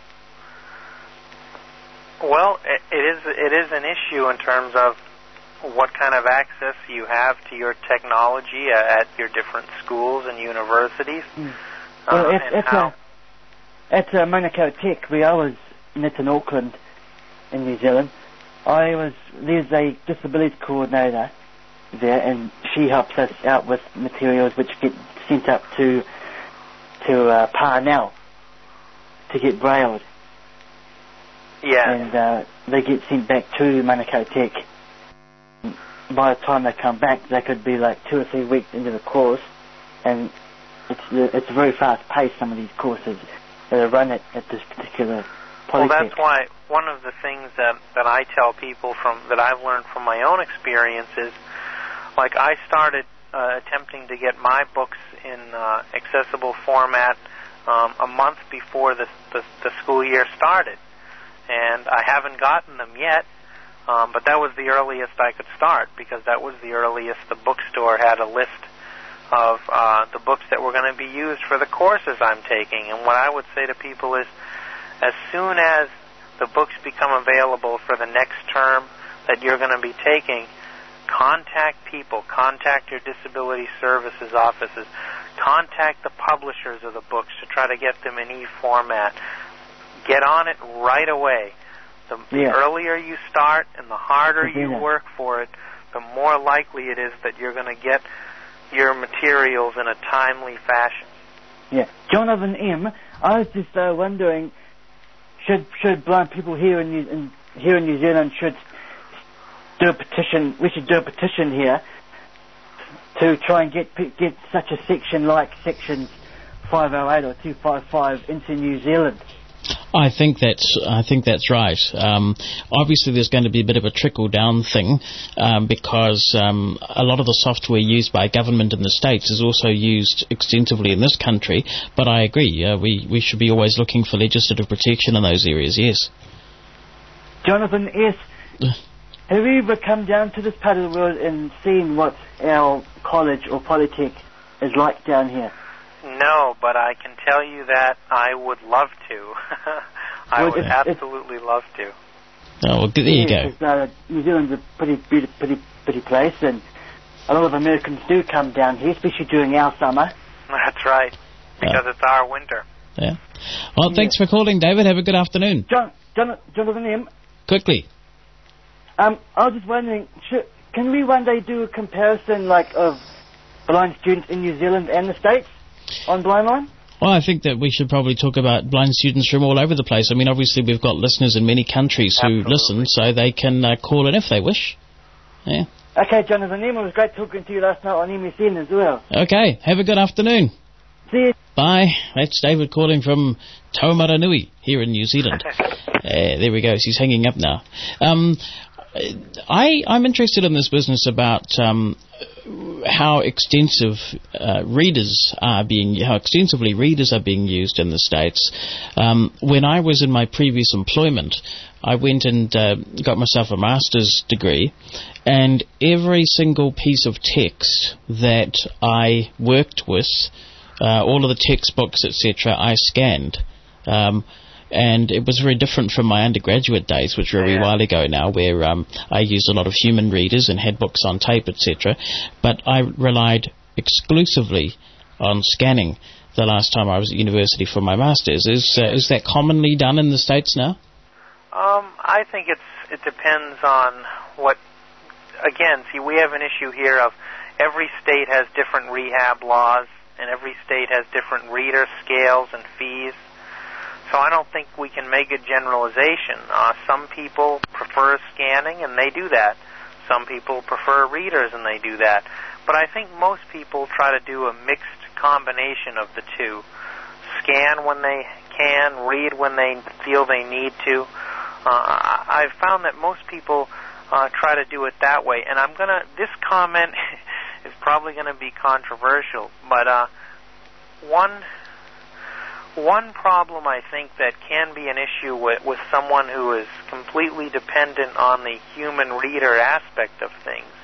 Well, it, it is it is an issue in terms of what kind of access you have to your technology at your different schools and universities. Mm. Well, uh, it's, and it's how... a, at uh, Manukau Tech, where I was met in Auckland, in New Zealand, I was, there's a disability coordinator there, and she helps us out with materials which get sent up to to uh, Parnell to get brailled. Yeah. And uh, they get sent back to Manukau Tech. By the time they come back, they could be like two or three weeks into the course, and it's it's very fast paced, some of these courses that are run at, at this particular polytech. Well, that's why one of the things that, that I tell people from that I've learned from my own experiences, like I started uh, attempting to get my books in uh, accessible format um, a month before the, the the school year started, and I haven't gotten them yet. Um, but that was the earliest I could start, because that was the earliest the bookstore had a list of uh, the books that were going to be used for the courses I'm taking. And what I would say to people is, as soon as the books become available for the next term that you're going to be taking, contact people, contact your disability services offices, contact the publishers of the books to try to get them in e-format. Get on it right away. The, the yeah. earlier you start and the harder yeah. you work for it, the more likely it is that you're going to get your materials in a timely fashion. Yeah. Jonathan M., I was just uh, wondering, should should blind people here in, New, in here in New Zealand should do a petition? We should do a petition here to try and get get such a section like sections five oh eight or two fifty-five into New Zealand? I think that's I think that's right. Um, obviously, there's going to be a bit of a trickle down thing um, because um, a lot of the software used by government in the States is also used extensively in this country. But I agree, uh, we we should be always looking for legislative protection in those areas. Yes. Jonathan S., have you ever come down to this part of the world and seen what our college or polytech is like down here? No, but I can tell you that I would love to. I well, would it's, absolutely it's, love to. Oh, well, there you yeah, go. Uh, New Zealand's a pretty, pretty, pretty, pretty place, and a lot of Americans do come down here, especially during our summer. That's right, because uh, it's our winter. Yeah. Well, yeah. Thanks for calling, David. Have a good afternoon. John, John, Jonathan M. Quickly. Um, I was just wondering, should, can we one day do a comparison, like, of blind students in New Zealand and the States? On Blindline? Well, I think that we should probably talk about blind students from all over the place. I mean, obviously we've got listeners in many countries who Absolutely. listen, so they can uh, call in if they wish. Yeah. Okay, Jonathan M., it was great talking to you last night on M S N as well. Okay, have a good afternoon. See you. Bye. That's David calling from Taumaranui here in New Zealand. uh, there we go. He's hanging up now. Um, I, I'm interested in this business about um, how extensive uh, readers are being, how extensively readers are being used in the States. Um, when I was in my previous employment, I went and uh, got myself a master's degree, and every single piece of text that I worked with, uh, all of the textbooks, et cetera, I scanned. Um, And it was very different from my undergraduate days, which were a wee while ago now, where um, I used a lot of human readers and had books on tape, et cetera. But I relied exclusively on scanning the last time I was at university for my master's. Is uh, is that commonly done in the States now? Um, I think it's it depends on what. Again, see, we have an issue here of every state has different rehab laws, and every state has different reader scales and fees. So I don't think we can make a generalization. Uh, some people prefer scanning, and they do that. Some people prefer readers, and they do that. But I think most people try to do a mixed combination of the two. Scan when they can, read when they feel they need to. Uh, I've found that most people uh, try to do it that way. And I'm gonna. This comment is probably going to be controversial, but uh, one. One problem I think that can be an issue with, with someone who is completely dependent on the human reader aspect of things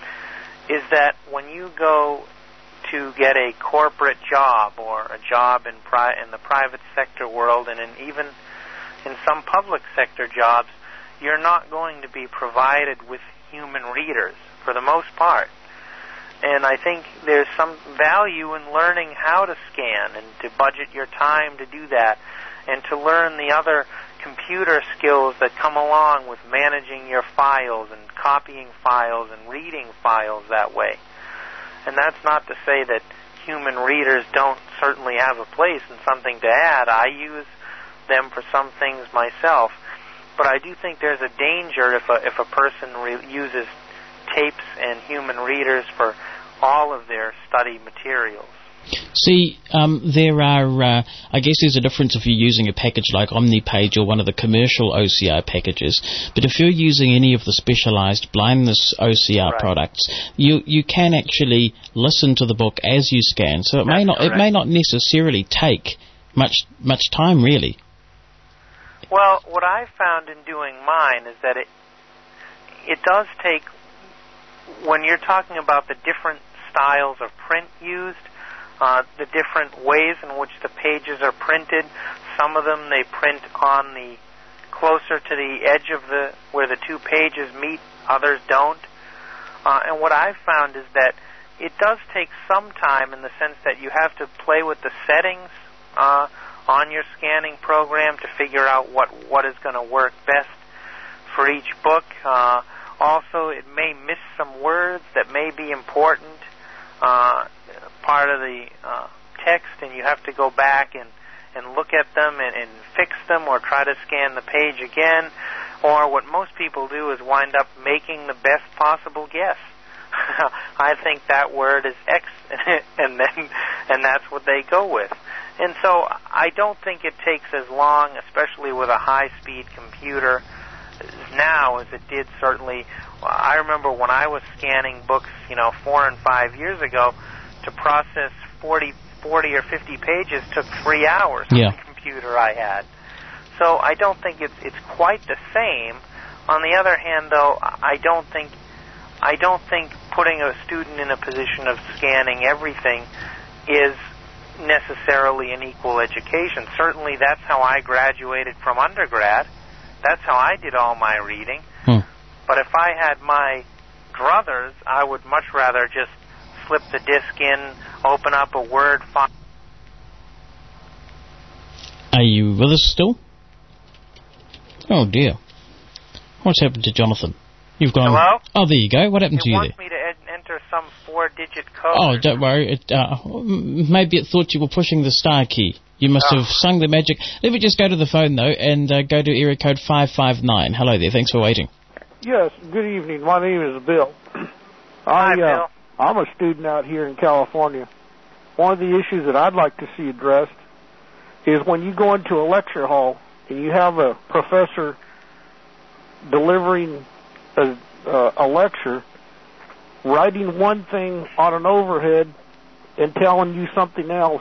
is that when you go to get a corporate job or a job in, pri- in the private sector world and in even in some public sector jobs, you're not going to be provided with human readers for the most part. And I think there's some value in learning how to scan and to budget your time to do that and to learn the other computer skills that come along with managing your files and copying files and reading files that way. And that's not to say that human readers don't certainly have a place and something to add. I use them for some things myself. But I do think there's a danger if a, if a person re- uses tapes and human readers for all of their study materials. See, um, there are, uh, I guess there's a difference if you're using a package like OmniPage or one of the commercial O C R packages, but if you're using any of the specialized blindness O C R right. products, you you can actually listen to the book as you scan, so it That's may not correct. it may not necessarily take much much time, really. Well, what I've found in doing mine is that it it does take, when you're talking about the different styles of print used, uh, the different ways in which the pages are printed, some of them they print on the closer to the edge of the where the two pages meet, others don't. Uh, and what I've found is that it does take some time in the sense that you have to play with the settings uh, on your scanning program to figure out what, what is going to work best for each book. Uh, also, it may miss some words that may be important, uh, part of the uh, text, and you have to go back and, and look at them and, and fix them or try to scan the page again. Or what most people do is wind up making the best possible guess I think that word is X, and then and that's what they go with. And so I don't think it takes as long, especially with a high-speed computer now, as it did certainly. I remember when I was scanning books, you know, four and five years ago, to process forty, forty or fifty pages took three hours yeah. on the computer I had. So I don't think it's it's quite the same. On the other hand, though, I don't think I don't think putting a student in a position of scanning everything is necessarily an equal education. Certainly, that's how I graduated from undergrad. That's how I did all my reading. Hmm. But if I had my druthers, I would much rather just slip the disc in, open up a Word file. Are you with us still? Oh, dear. What's happened to Jonathan? You've gone... Hello? Oh, there you go. What happened it to you there? It wants me to ed- enter some four-digit code. Oh, don't worry. It, uh, maybe it thought you were pushing the star key. You must oh. have sung the magic. Let me just go to the phone, though, and uh, go to area code five five nine. Hello there. Thanks for waiting. Yes, good evening. My name is Bill. Hi, I, Bill. Uh, I'm a student out here in California. One of the issues that I'd like to see addressed is when you go into a lecture hall and you have a professor delivering a, uh, a lecture, writing one thing on an overhead and telling you something else.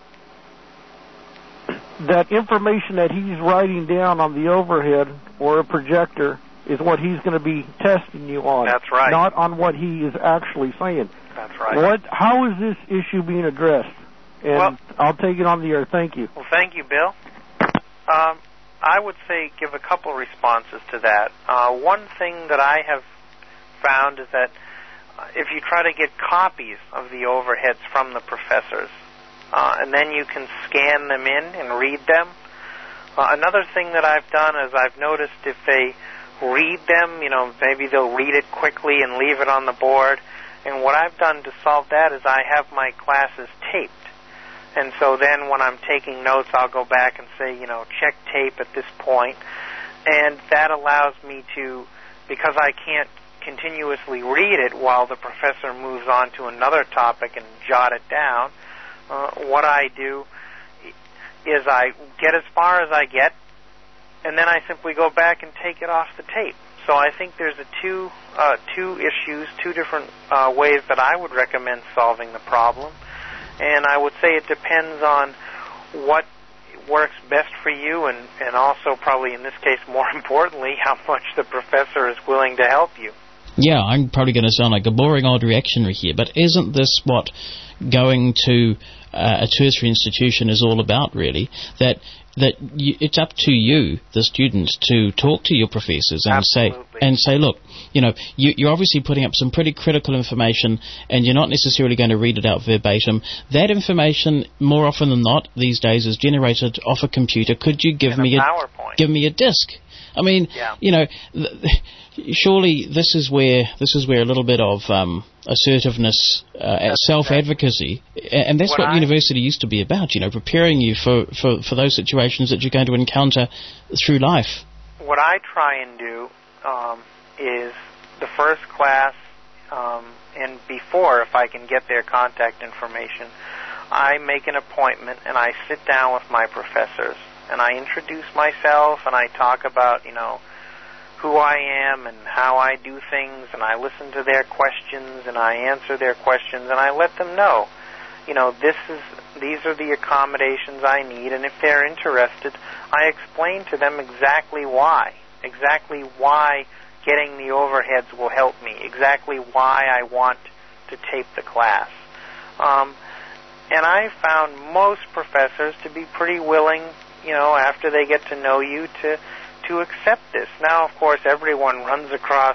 That information that he's writing down on the overhead or a projector is what he's going to be testing you on. That's right. Not on what he is actually saying. That's right. What? How is this issue being addressed? And well, I'll take it on the air. Thank you. Well, thank you, Bill. Um, I would say give a couple responses to that. Uh, one thing that I have found is that if you try to get copies of the overheads from the professors, uh, and then you can scan them in and read them. Uh, another thing that I've done is I've noticed if they read them, you know, maybe they'll read it quickly and leave it on the board. And what I've done to solve that is I have my classes taped. And so then when I'm taking notes, I'll go back and say, you know, check tape at this point. And that allows me to, because I can't continuously read it while the professor moves on to another topic and jot it down, uh, what I do is I get as far as I get, and then I simply go back and take it off the tape. So I think there's a two uh, two issues, two different uh, ways that I would recommend solving the problem. And I would say it depends on what works best for you, and, and also probably in this case, more importantly, how much the professor is willing to help you. Yeah, I'm probably going to sound like a boring old reactionary here, but isn't this what going to uh, a tertiary institution is all about, really? That that you, it's up to you, the students, to talk to your professors and Absolutely. say and say, look, you know, you, you're obviously putting up some pretty critical information, and you're not necessarily going to read it out verbatim. That information, more often than not, these days, is generated off a computer. Could you give and me a a PowerPoint. give me a disk? I mean, yeah. you know, th- surely this is where this is where a little bit of um, assertiveness, uh, self-advocacy, and that's what, what I, university used to be about. You know, preparing you for, for, for those situations that you're going to encounter through life. What I try and do um, is the first class, um, and before, if I can get their contact information, I make an appointment and I sit down with my professors. And I introduce myself, and I talk about, you know, who I am and how I do things, and I listen to their questions, and I answer their questions, and I let them know, you know, this is, these are the accommodations I need, and if they're interested, I explain to them exactly why, exactly why getting the overheads will help me, exactly why I want to tape the class. Um, and I found most professors to be pretty willing, you know, after they get to know you, to to accept this. Now, of course, everyone runs across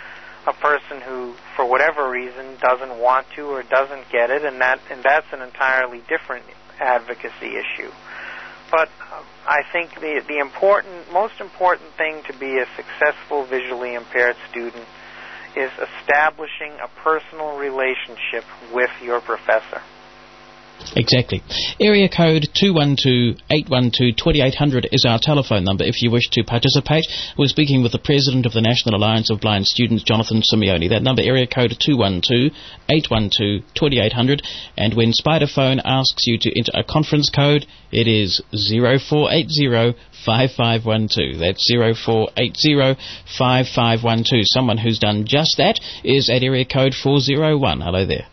a person who, for whatever reason, doesn't want to or doesn't get it, and that and that's an entirely different advocacy issue. But uh, I think the the important, most important thing to be a successful visually impaired student is establishing a personal relationship with your professor. Exactly. Area code two one two, eight one two, two eight zero zero is our telephone number if you wish to participate. We're speaking with the President of the National Alliance of Blind Students, Jonathan Simeone. That number, area code two one two, eight one two, two eight zero zero. And when Spiderphone asks you to enter a conference code, it is zero four eight zero, five five one two. That's zero four eight zero, five five one two. Someone who's done just that is at area code four zero one. Hello there.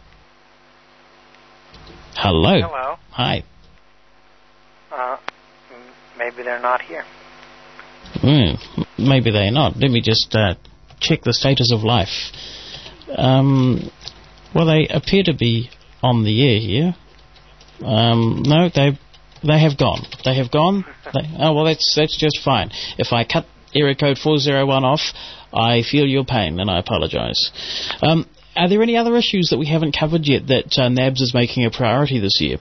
Hello. Hello. Hi. Uh, maybe they're not here. Mm, maybe they're not. Let me just uh, check the status of life. Um, well, they appear to be on the air here. Um, no, they they have gone. They have gone. They, oh well, that's that's just fine. If I cut area code four zero one off, I feel your pain, and I apologise. Um, Are there any other issues that we haven't covered yet that uh, N A B S is making a priority this year?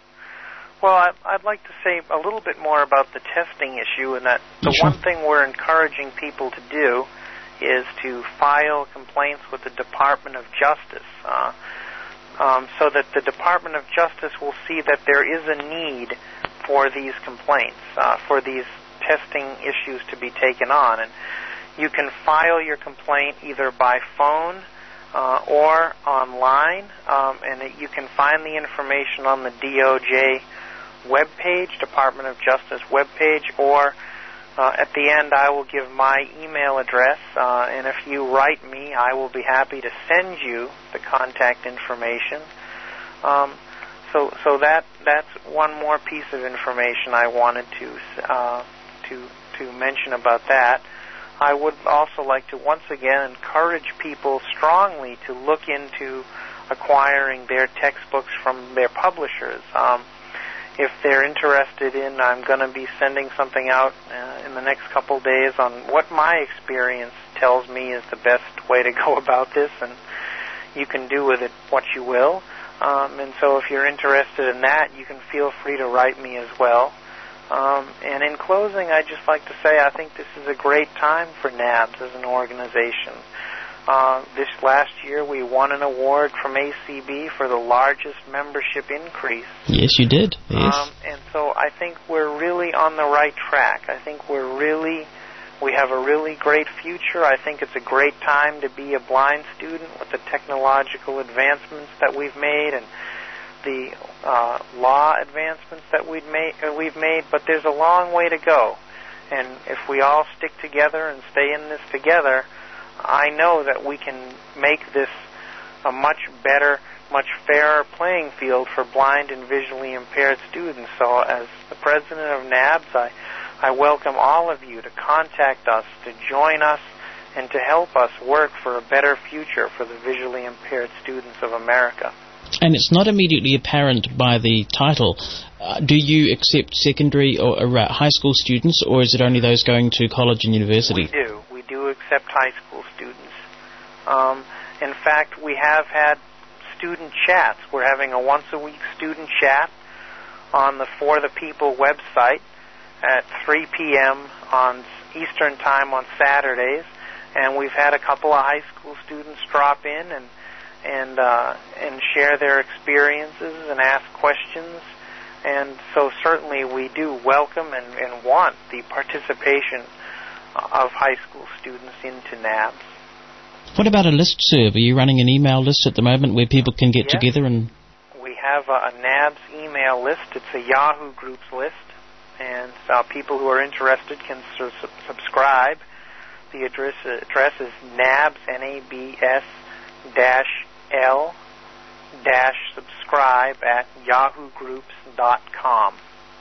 Well, I, I'd like to say a little bit more about the testing issue, and that the Sure. one thing we're encouraging people to do is to file complaints with the Department of Justice, uh, um, so that the Department of Justice will see that there is a need for these complaints, uh, for these testing issues to be taken on. And you can file your complaint either by phone Uh, or online, um, and it, you can find the information on the D O J webpage, Department of Justice webpage, or uh, at the end I will give my email address, uh, and if you write me, I will be happy to send you the contact information. Um, so, so that that's one more piece of information I wanted to uh, to to mention about that. I would also like to once again encourage people strongly to look into acquiring their textbooks from their publishers. Um, if they're interested in, I'm going to be sending something out uh, in the next couple days on what my experience tells me is the best way to go about this, and you can do with it what you will. Um, and so if you're interested in that, you can feel free to write me as well. Um, and in closing, I'd just like to say I think this is a great time for N A B S as an organization. Uh, this last year, we won an award from A C B for the largest membership increase. Yes, you did. Yes. Um, and so I think we're really on the right track. I think we're really, we have a really great future. I think it's a great time to be a blind student with the technological advancements that we've made and the uh, law advancements that we've made, uh, we've made, but there's a long way to go. And if we all stick together and stay in this together, I know that we can make this a much better, much fairer playing field for blind and visually impaired students. So as the president of N A B S, I, I welcome all of you to contact us, to join us, and to help us work for a better future for the visually impaired students of America. And it's not immediately apparent by the title. Uh, do you accept secondary or uh, high school students, or is it only those going to college and university? We do. We do accept high school students. Um, in fact, we have had student chats. We're having a once-a-week student chat on the For the People website at three p.m. on Eastern Time on Saturdays, and we've had a couple of high school students drop in and and uh, and share their experiences and ask questions. And so certainly we do welcome and, and want the participation of high school students into N A B S. What about a listserv? Are you running an email list at the moment where people can get yes. together and... We have a, a N A B S email list. It's a Yahoo Groups list, and uh, people who are interested can su- subscribe. The address, address is N A B S, N A B S dash L dash subscribe at yahoo groups dot com.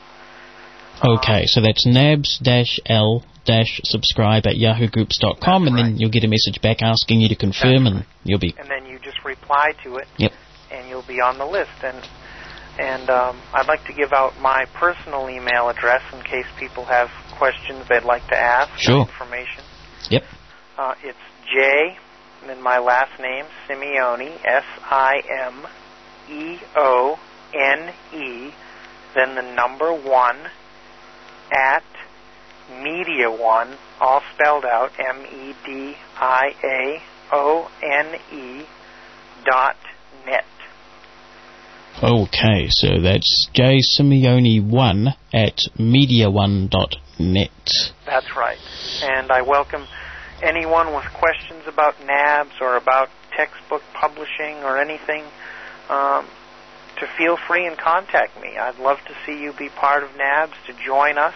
Okay, so that's N A B S dash L dash subscribe at yahoo groups dot com, and right. then you'll get a message back asking you to confirm, That's and right. you'll be... And then you just reply to it, Yep. and you'll be on the list. And and um, I'd like to give out my personal email address in case people have questions they'd like to ask. Sure. Information. Yep. Uh, it's J, and then my last name, Simeone, S I M E O N E, then the number one, at Media One, all spelled out, M E D I A O N E dot net. Okay, so that's J Simeone one at media one dot net. That's right. And I welcome anyone with questions about N A B S or about textbook publishing or anything, um, to feel free and contact me. I'd love to see you be part of N A B S, to join us.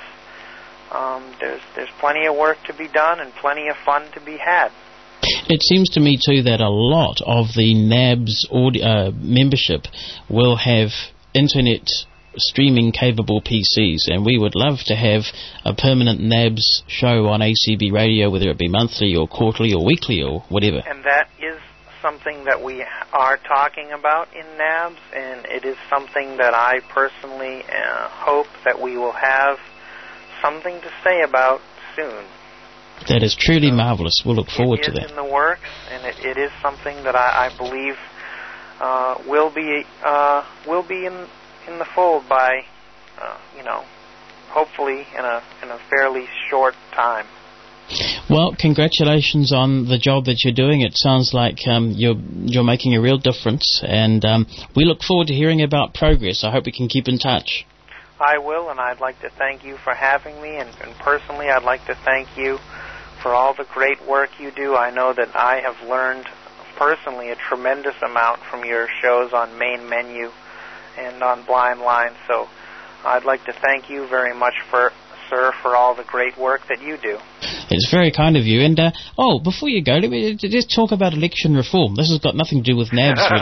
Um, there's there's plenty of work to be done and plenty of fun to be had. It seems to me, too, that a lot of the N A B S audi- uh, membership will have internet streaming capable P Cs, and we would love to have a permanent N A B S show on A C B Radio, whether it be monthly or quarterly or weekly or whatever. And that is something that we are talking about in N A B S, and it is something that I personally uh, hope that we will have something to say about soon. That is truly so marvelous. We'll look forward to that. It is in the works, and it, it is something that I, I believe uh, will be uh, will be in in the fold by, uh, you know, hopefully in a in a fairly short time. Well, congratulations on the job that you're doing. It sounds like um, you're you're making a real difference, and um, we look forward to hearing about progress. I hope we can keep in touch. I will, and I'd like to thank you for having me, and, and personally I'd like to thank you for all the great work you do. I know that I have learned personally a tremendous amount from your shows on Main Menu and on Blind Line, so I'd like to thank you very much, for sir, for all the great work that you do. It's very kind of you. And, uh, oh, before you go, let me just talk about election reform. This has got nothing to do with N A B S,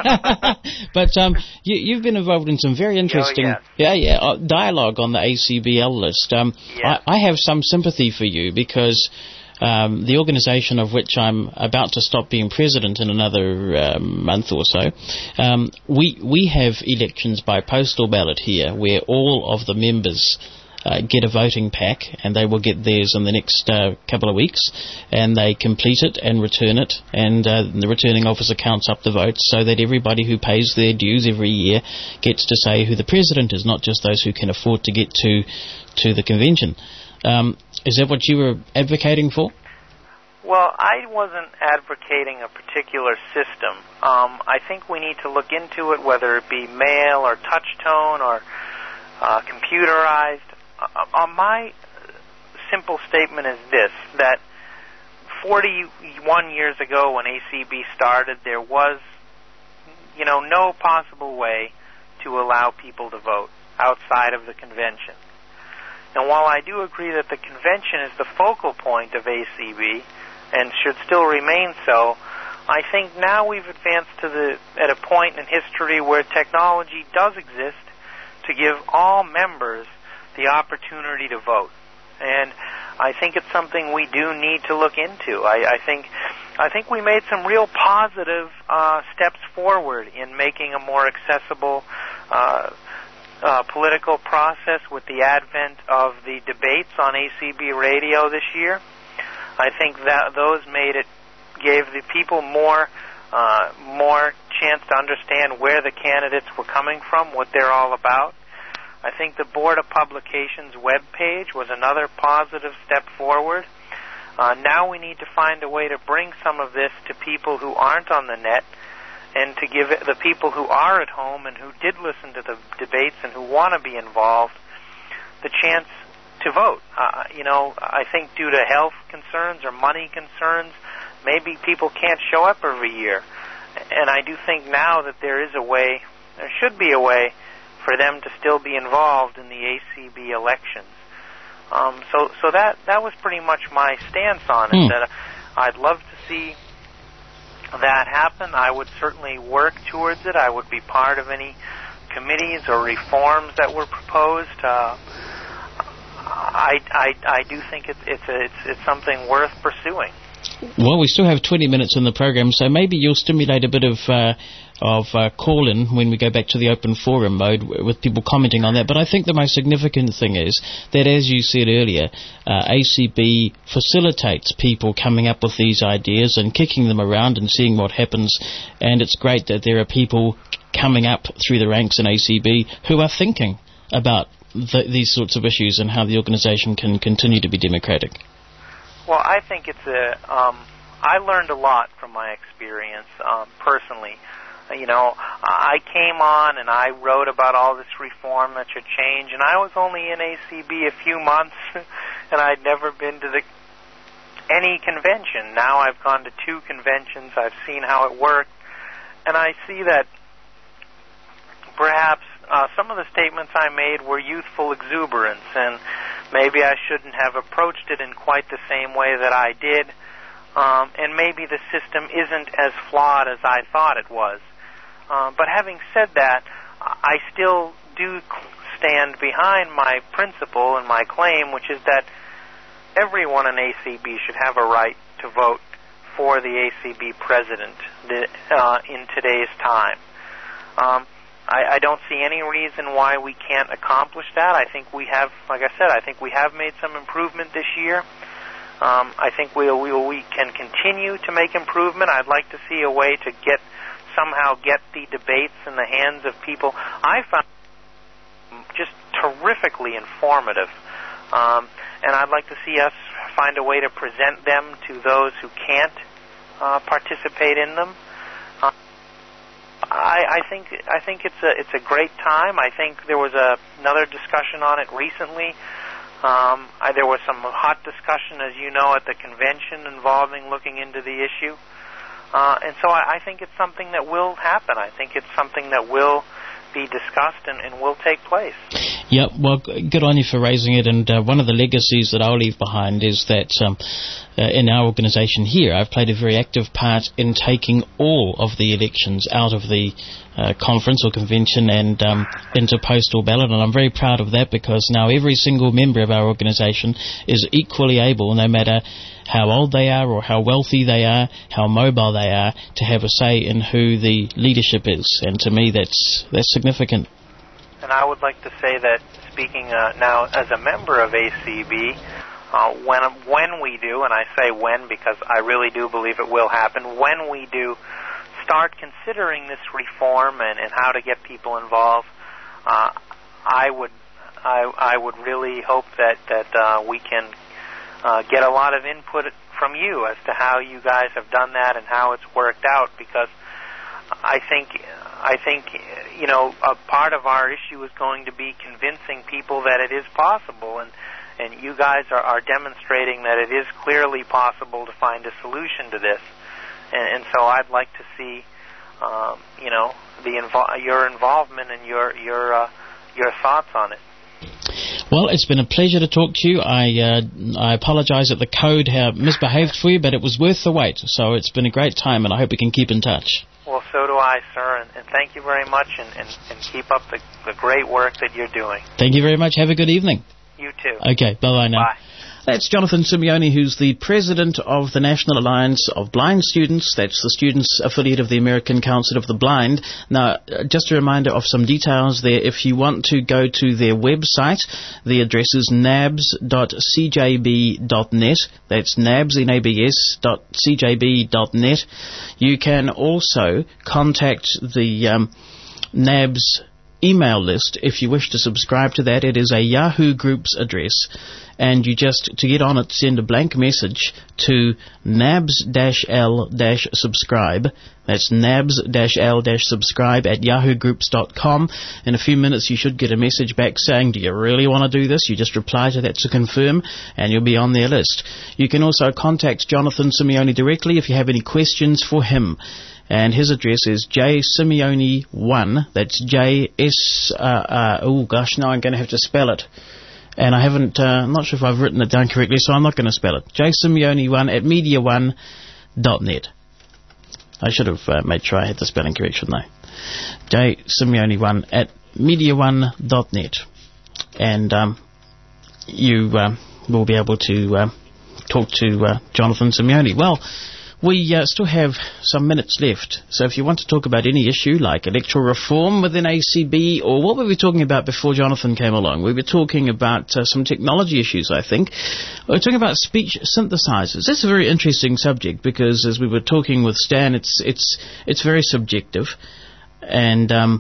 really. But um, you, you've been involved in some very interesting oh, yes. yeah, yeah, uh, dialogue on the A C B L list. Um, yes. I, I have some sympathy for you because um, the organisation of which I'm about to stop being president in another um, month or so, um, we, we have elections by postal ballot here where all of the members Uh, get a voting pack, and they will get theirs in the next uh, couple of weeks, and they complete it and return it, and uh, the returning officer counts up the votes so that everybody who pays their dues every year gets to say who the president is, not just those who can afford to get to to the convention. Um, is that what you were advocating for? Well, I wasn't advocating a particular system. Um, I think we need to look into it, whether it be mail or touch tone or uh, computerized. Uh, my simple statement is this, that forty-one years ago when A C B started, there was, you know, no possible way to allow people to vote outside of the convention. And while I do agree that the convention is the focal point of A C B and should still remain so, I think now we've advanced to the at a point in history where technology does exist to give all members the opportunity to vote. And I think it's something we do need to look into. I, I think I think we made some real positive uh, steps forward in making a more accessible uh, uh, political process with the advent of the debates on A C B Radio this year. I think that those made it, gave the people more uh, more chance to understand where the candidates were coming from, what they're all about. I think the Board of Publications webpage was another positive step forward. Uh, now we need to find a way to bring some of this to people who aren't on the net, and to give it, the people who are at home and who did listen to the debates and who want to be involved, the chance to vote. Uh, you know, I think due to health concerns or money concerns, maybe people can't show up every year. And I do think now that there is a way, there should be a way, for them to still be involved in the A C B elections. Um, so so that, that was pretty much my stance on it, mm. that I'd love to see that happen. I would certainly work towards it. I would be part of any committees or reforms that were proposed. Uh, I, I, I do think it's, it's, a, it's, it's something worth pursuing. Well, we still have twenty minutes in the program, so maybe you'll stimulate a bit of uh, of uh, call-in when we go back to the open forum mode with people commenting on that. But I think the most significant thing is that, as you said earlier, uh, A C B facilitates people coming up with these ideas and kicking them around and seeing what happens. And it's great that there are people coming up through the ranks in A C B who are thinking about the, these sorts of issues and how the organisation can continue to be democratic. Well, I think it's a. Um, I learned a lot from my experience um, personally. You know, I came on and I wrote about all this reform that should change, and I was only in A C B a few months, and I'd never been to the any convention. Now I've gone to two conventions. I've seen how it worked, and I see that perhaps uh, some of the statements I made were youthful exuberance, and maybe I shouldn't have approached it in quite the same way that I did, um, and maybe the system isn't as flawed as I thought it was. Uh, but having said that, I still do stand behind my principle and my claim, which is that everyone in A C B should have a right to vote for the A C B president uh, in today's time. Um, I, I don't see any reason why we can't accomplish that. I think we have, like I said, I think we have made some improvement this year. Um, I think we, we we can continue to make improvement. I'd like to see a way to get somehow get the debates in the hands of people. I found just terrifically informative, um, and I'd like to see us find a way to present them to those who can't uh, participate in them. Uh, I, I think I think it's a it's a great time. I think there was a, another discussion on it recently. Um, I, there was some hot discussion, as you know, at the convention involving looking into the issue. Uh, and so I, I think it's something that will happen. I think it's something that will be discussed and, and will take place. Yeah, well, good on you for raising it. And uh, one of the legacies that I'll leave behind is that um, uh, in our organisation here, I've played a very active part in taking all of the elections out of the uh, conference or convention and um, into postal ballot. And I'm very proud of that, because now every single member of our organisation is equally able, no matter how old they are or how wealthy they are, how mobile they are, to have a say in who the leadership is. And to me, that's that's significant. And I would like to say that, speaking uh, now as a member of A C B, uh, when when we do, and I say when because I really do believe it will happen, when we do start considering this reform and, and how to get people involved, uh, I would I, I would really hope that that uh, we can uh, get a lot of input from you as to how you guys have done that and how it's worked out, because I think I think you know a part of our issue is going to be convincing people that it is possible, and and you guys are, are demonstrating that it is clearly possible to find a solution to this, and, and so I'd like to see um, you know the invo- your involvement and your your uh, your thoughts on it. Well, it's been a pleasure to talk to you. I uh, I apologise that the code uh, misbehaved for you, but it was worth the wait. So it's been a great time, and I hope we can keep in touch. Well, so do I, sir, and, and thank you very much, and, and, and keep up the, the great work that you're doing. Thank you very much. Have a good evening. You too. Okay, bye-bye now. Bye. That's Jonathan Simeone, who's the president of the National Alliance of Blind Students. That's the students' affiliate of the American Council of the Blind. Now, just a reminder of some details there. If you want to go to their website, the address is nabs dot c j b dot net. That's nabs, N A B S, dot c j b dot net. You can also contact the um, NABS email list if you wish to subscribe to that. It is a Yahoo Groups address, and you just, to get on it, send a blank message to nabs-l-subscribe. That's nabs-l-subscribe at yahoo groups dot com. In a few minutes you should get a message back saying, do you really want to do this? You just reply to that to confirm, and you'll be on their list. You can also contact Jonathan Simeone directly if you have any questions for him. And his address is j simeone one. That's J S. Uh, uh, oh gosh, now I'm going to have to spell it, and I haven't. Uh, I'm not sure if I've written it down correctly, so I'm not going to spell it. j simeone one at media one dot net. I should have uh, made sure I had the spelling correction though. j simeone one at media one dot net, and um, you uh, will be able to uh, talk to uh, Jonathan Simeone. Well, we uh, still have some minutes left, so if you want to talk about any issue like electoral reform within A C B, or what were we talking about before Jonathan came along? We were talking about uh, some technology issues, I think. We were talking about speech synthesizers. That's a very interesting subject, because as we were talking with Stan, it's it's it's very subjective. And um,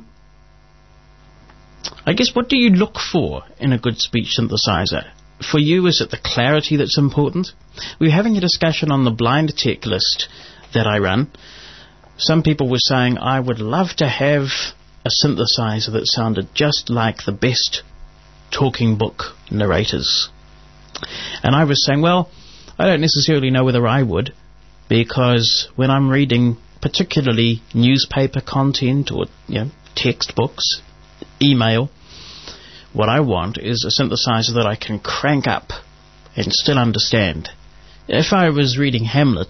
I guess, what do you look for in a good speech synthesizer? For you, is it the clarity that's important? We were having a discussion on the blind tech list that I run, some people were saying, I would love to have a synthesizer that sounded just like the best talking book narrators. And I was saying, well, I don't necessarily know whether I would, because when I'm reading particularly newspaper content or, you know, textbooks, email, what I want is a synthesizer that I can crank up and still understand. If I was reading Hamlet,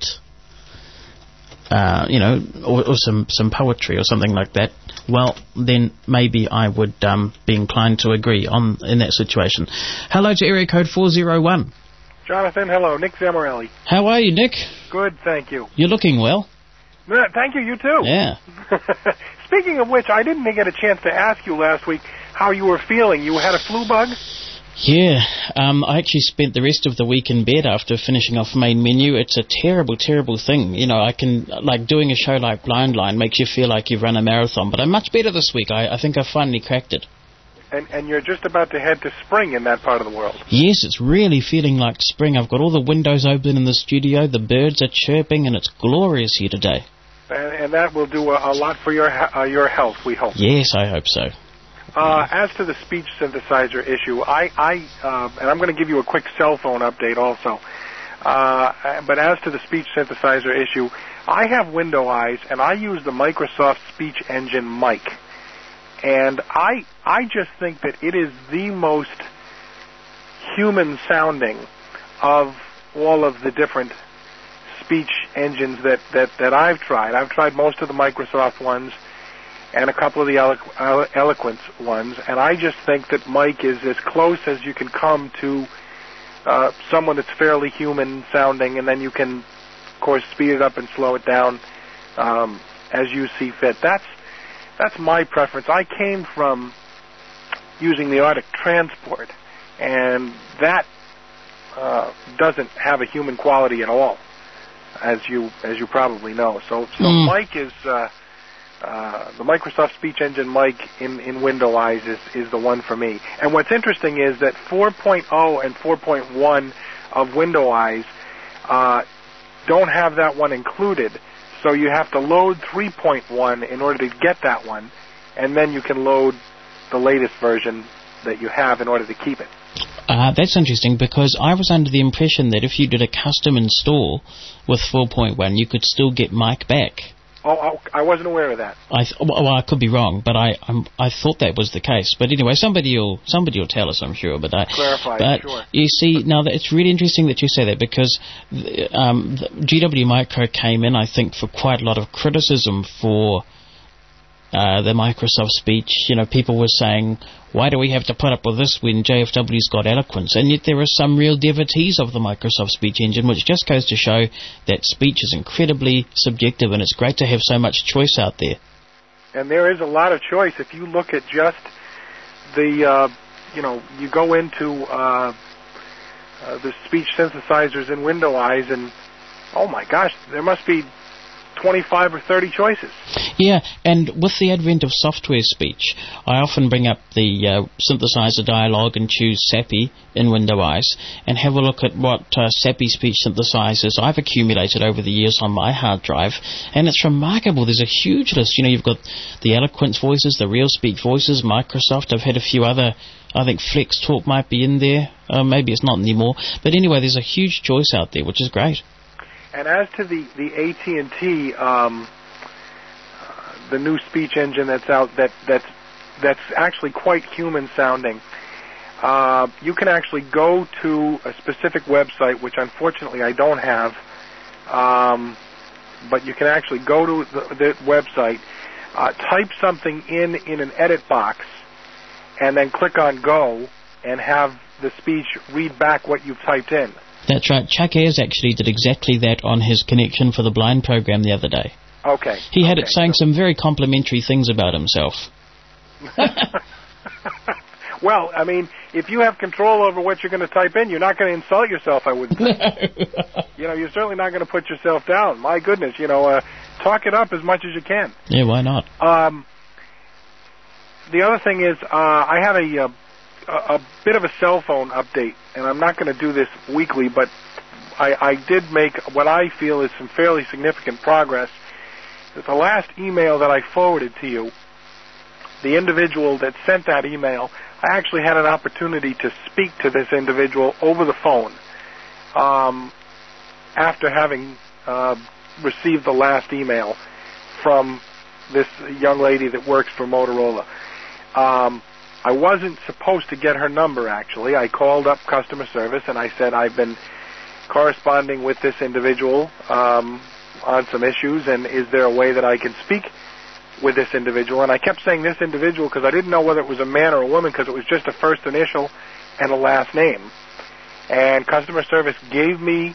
uh, you know, or, or some, some poetry or something like that, well, then maybe I would um, be inclined to agree on in that situation. Hello to area code four oh one. Jonathan, hello. Nick Zamorelli. How are you, Nick? Good, thank you. You're looking well. No, thank you, you too. Yeah. Speaking of which, I didn't get a chance to ask you last week how you were feeling. You had a flu bug? Yeah, um, I actually spent the rest of the week in bed after finishing off main menu. It's a terrible, terrible thing. You know, I can, like, doing a show like Blind Line makes you feel like you've run a marathon, but I'm much better this week. I, I think I finally cracked it. And, and you're just about to head to spring in that part of the world. Yes, it's really feeling like spring. I've got all the windows open in the studio, the birds are chirping, and it's glorious here today. And, and that will do a, a lot for your uh, your health, we hope. Yes, I hope so. Uh, as to the speech synthesizer issue, I, I uh, and I'm going to give you a quick cell phone update also. Uh, but as to the speech synthesizer issue, I have Window Eyes, and I use the Microsoft Speech Engine mic. And I I just think that it is the most human sounding of all of the different speech engines that, that, that I've tried. I've tried most of the Microsoft ones and a couple of the Eloqu- Eloquence ones, and I just think that Mike is as close as you can come to uh, someone that's fairly human sounding, and then you can, of course, speed it up and slow it down um, as you see fit. That's That's my preference. I came from using the Arctic Transport, and that uh, doesn't have a human quality at all, as you as you probably know. So, so mm. Mike is uh, uh, the Microsoft Speech Engine mic in, in Window Eyes is, is the one for me. And what's interesting is that four point oh and four point one of Window Eyes uh, don't have that one included. So you have to load three point one in order to get that one, and then you can load the latest version that you have in order to keep it. Uh, that's interesting, because I was under the impression that if you did a custom install with four point one, you could still get Mike back. Oh, I wasn't aware of that. I th- well, I could be wrong, but I I'm, I thought that was the case. But anyway, somebody will somebody will tell us, I'm sure. But I, clarify, but sure. You see, now that it's really interesting that you say that, because the, um, the G W Micro came in, I think, for quite a lot of criticism for uh, the Microsoft speech. You know, people were saying, why do we have to put up with this when J F W's got Eloquence? And yet there are some real devotees of the Microsoft speech engine, which just goes to show that speech is incredibly subjective, and it's great to have so much choice out there. And there is a lot of choice. If you look at just the, uh, you know, you go into uh, uh, the speech synthesizers in Window Eyes, and oh my gosh, there must be twenty-five or thirty choices. Yeah, and with the advent of software speech, I often bring up the uh, synthesizer dialog and choose SAPI in Window Eyes and have a look at what uh, SAPI speech synthesizers I've accumulated over the years on my hard drive, and it's remarkable. There's a huge list. You know, you've got the Eloquence voices, the Real Speak voices, Microsoft. I've had a few other, I think Flex Talk might be in there. Uh, maybe it's not anymore. But anyway, there's a huge choice out there, which is great. And as to the, the A T and T, um, uh, the new speech engine that's out, that that's that's actually quite human sounding. Uh, you can actually go to a specific website, which unfortunately I don't have, um, but you can actually go to the, the website, uh, type something in in an edit box, and then click on Go, and have the speech read back what you've typed in. That's right. Chuck Ayres actually did exactly that on his Connection for the Blind program the other day. Okay. He had okay. it saying some very complimentary things about himself. Well, I mean, if you have control over what you're going to type in, you're not going to insult yourself, I wouldn't say. No. You know, you're certainly not going to put yourself down. My goodness, you know, uh, talk it up as much as you can. Yeah, why not? Um, the other thing is, uh, I have a... Uh, a bit of a cell phone update, and I'm not going to do this weekly, but I, I did make what I feel is some fairly significant progress. that the last email that I forwarded to you, the individual that sent that email, I actually had an opportunity to speak to this individual over the phone um, after having uh, received the last email from this young lady that works for Motorola. Um, I wasn't supposed to get her number, actually. I called up customer service and I said, I've been corresponding with this individual um, on some issues, and is there a way that I can speak with this individual? And I kept saying this individual because I didn't know whether it was a man or a woman, because it was just a first initial and a last name. And customer service gave me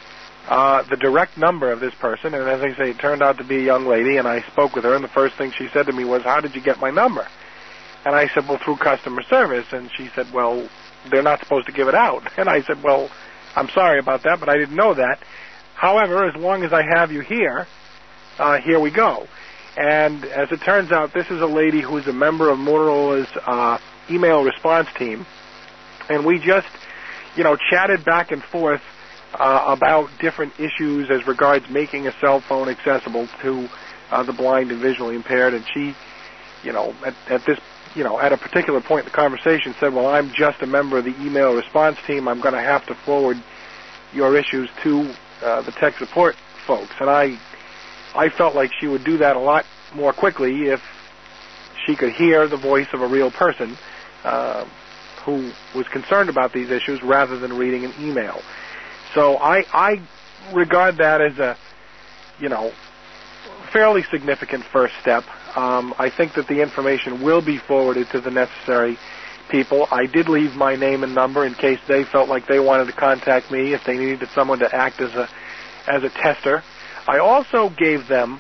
uh, the direct number of this person, and as I say, it turned out to be a young lady, and I spoke with her, and the first thing she said to me was, how did you get my number? And I said, well, through customer service. And she said, well, they're not supposed to give it out. And I said, well, I'm sorry about that, but I didn't know that. However, as long as I have you here, uh, here we go. And as it turns out, this is a lady who's a member of Motorola's uh, email response team. And we just, you know, chatted back and forth uh, about different issues as regards making a cell phone accessible to uh, the blind and visually impaired. And she, you know, at, at this, you know, at a particular point in the conversation said, well, I'm just a member of the email response team. I'm going to have to forward your issues to uh, the tech support folks. And I I felt like she would do that a lot more quickly if she could hear the voice of a real person uh, who was concerned about these issues rather than reading an email. So I, I regard that as a, you know, fairly significant first step. Um, I think that the information will be forwarded to the necessary people. I did leave my name and number in case they felt like they wanted to contact me if they needed someone to act as a as a tester. I also gave them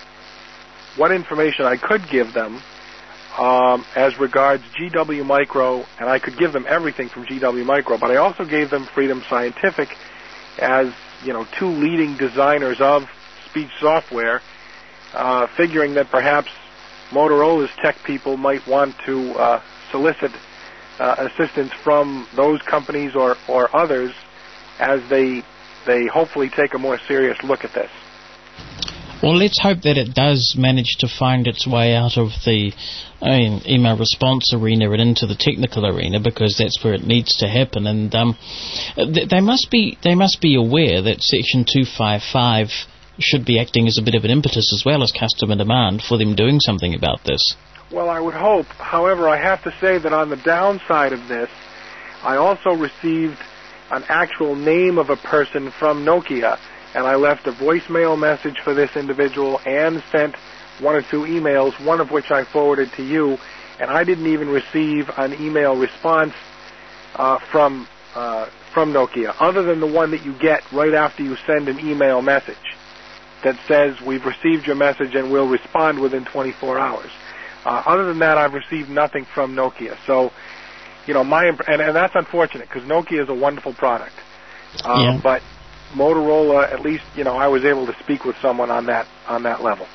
what information I could give them um, as regards G W Micro, and I could give them everything from G W Micro, but I also gave them Freedom Scientific as, you know, two leading designers of speech software, uh, figuring that perhaps Motorola's tech people might want to uh, solicit uh, assistance from those companies or, or others as they they hopefully take a more serious look at this. Well, let's hope that it does manage to find its way out of the I mean, email response arena and into the technical arena, because that's where it needs to happen. And um, th- they must be they must be aware that Section two fifty-five should be acting as a bit of an impetus as well as customer demand for them doing something about this. Well, I would hope. However, I have to say that on the downside of this, I also received an actual name of a person from Nokia, and I left a voicemail message for this individual and sent one or two emails, one of which I forwarded to you, and I didn't even receive an email response uh, from uh, from Nokia, other than the one that you get right after you send an email message that says, we've received your message and we'll respond within twenty-four hours. Uh, other than that, I've received nothing from Nokia. So, you know, my imp- and, and that's unfortunate, because Nokia is a wonderful product. Uh, yeah. But Motorola, at least, you know, I was able to speak with someone on that on that level.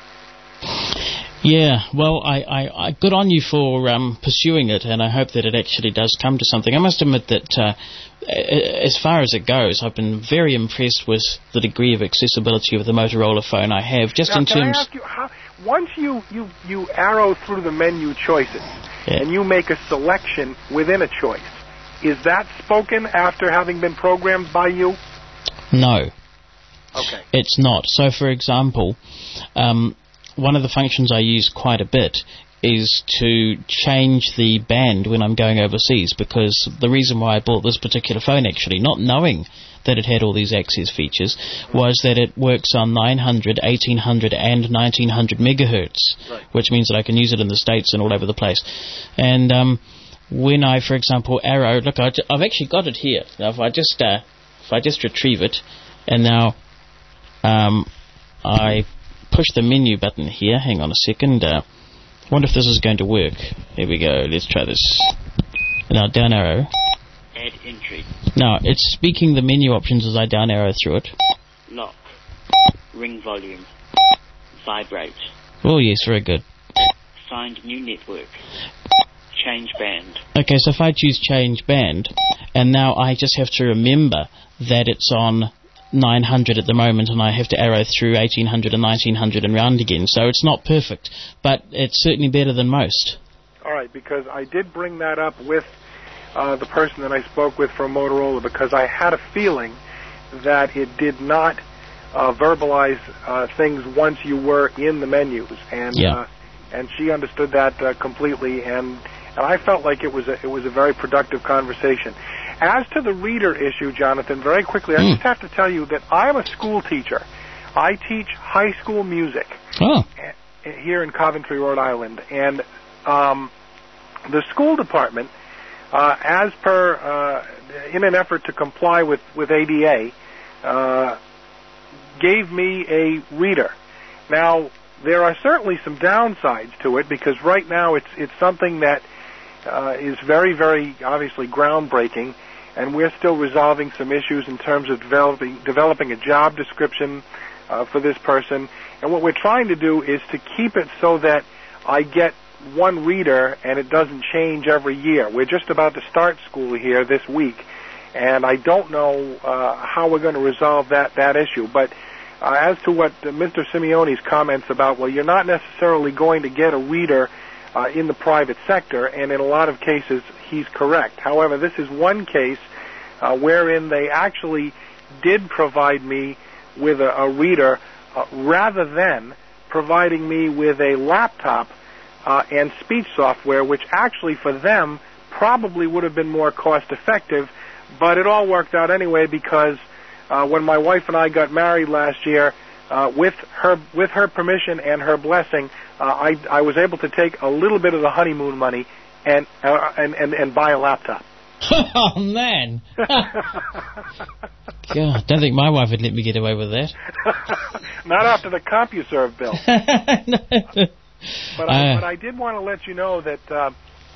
Yeah, well, I, I, I good on you for um, pursuing it, and I hope that it actually does come to something. I must admit that uh, as far as it goes, I've been very impressed with the degree of accessibility of the Motorola phone I have, just now, in can terms... I ask you, how, once you, you, you arrow through the menu choices, yeah. and you make a selection within a choice, is that spoken after having been programmed by you? No. Okay. It's not. So, for example, um, one of the functions I use quite a bit is to change the band when I'm going overseas, because the reason why I bought this particular phone, actually, not knowing that it had all these access features, was that it works on nine hundred, eighteen hundred, and nineteen hundred megahertz, right. which means that I can use it in the States and all over the place. And um, when I, for example, arrow, look, I, I've actually got it here. Now, if I just uh, if I just retrieve it, and now um, I push the menu button here. Hang on a second. I uh, wonder if this is going to work. Here we go. Let's try this. Now, down arrow. Add entry. Now, it's speaking the menu options as I down arrow through it. Lock. Ring volume. Vibrate. Oh, yes, very good. Find new network. Change band. Okay, so if I choose change band, and now I just have to remember that it's on nine hundred at the moment, and I have to arrow through eighteen hundred and nineteen hundred and round again. So it's not perfect, but it's certainly better than most. All right, because I did bring that up with uh, the person that I spoke with from Motorola, because I had a feeling that it did not uh, verbalize uh, things once you were in the menus, and yeah. uh, and she understood that uh, completely, and and I felt like it was a, it was a very productive conversation. As to the reader issue, Jonathan, very quickly, I mm. just have to tell you that I am a school teacher. I teach high school music oh. here in Coventry, Rhode Island, and um, the school department, uh, as per, uh, in an effort to comply with, with A D A, uh, gave me a reader. Now, there are certainly some downsides to it, because right now it's it's something that uh, is very, very obviously groundbreaking, and we're still resolving some issues in terms of developing developing a job description uh, for this person. And what we're trying to do is to keep it so that I get one reader and it doesn't change every year. We're just about to start school here this week, and I don't know uh, how we're going to resolve that, that issue. But uh, as to what uh, Mister Simeone's comments about, well, you're not necessarily going to get a reader uh, in the private sector, and in a lot of cases he's correct. However, this is one case uh, wherein they actually did provide me with a, a reader uh, rather than providing me with a laptop uh, and speech software, which actually for them probably would have been more cost effective, but it all worked out anyway, because uh, when my wife and I got married last year, uh, with her with her permission and her blessing, uh, I, I was able to take a little bit of the honeymoon money and uh, and, and and buy a laptop. Oh, man. God, I don't think my wife would let me get away with that. Not after the CompuServe bill. No. But, uh, I, but I did want to let you know that uh,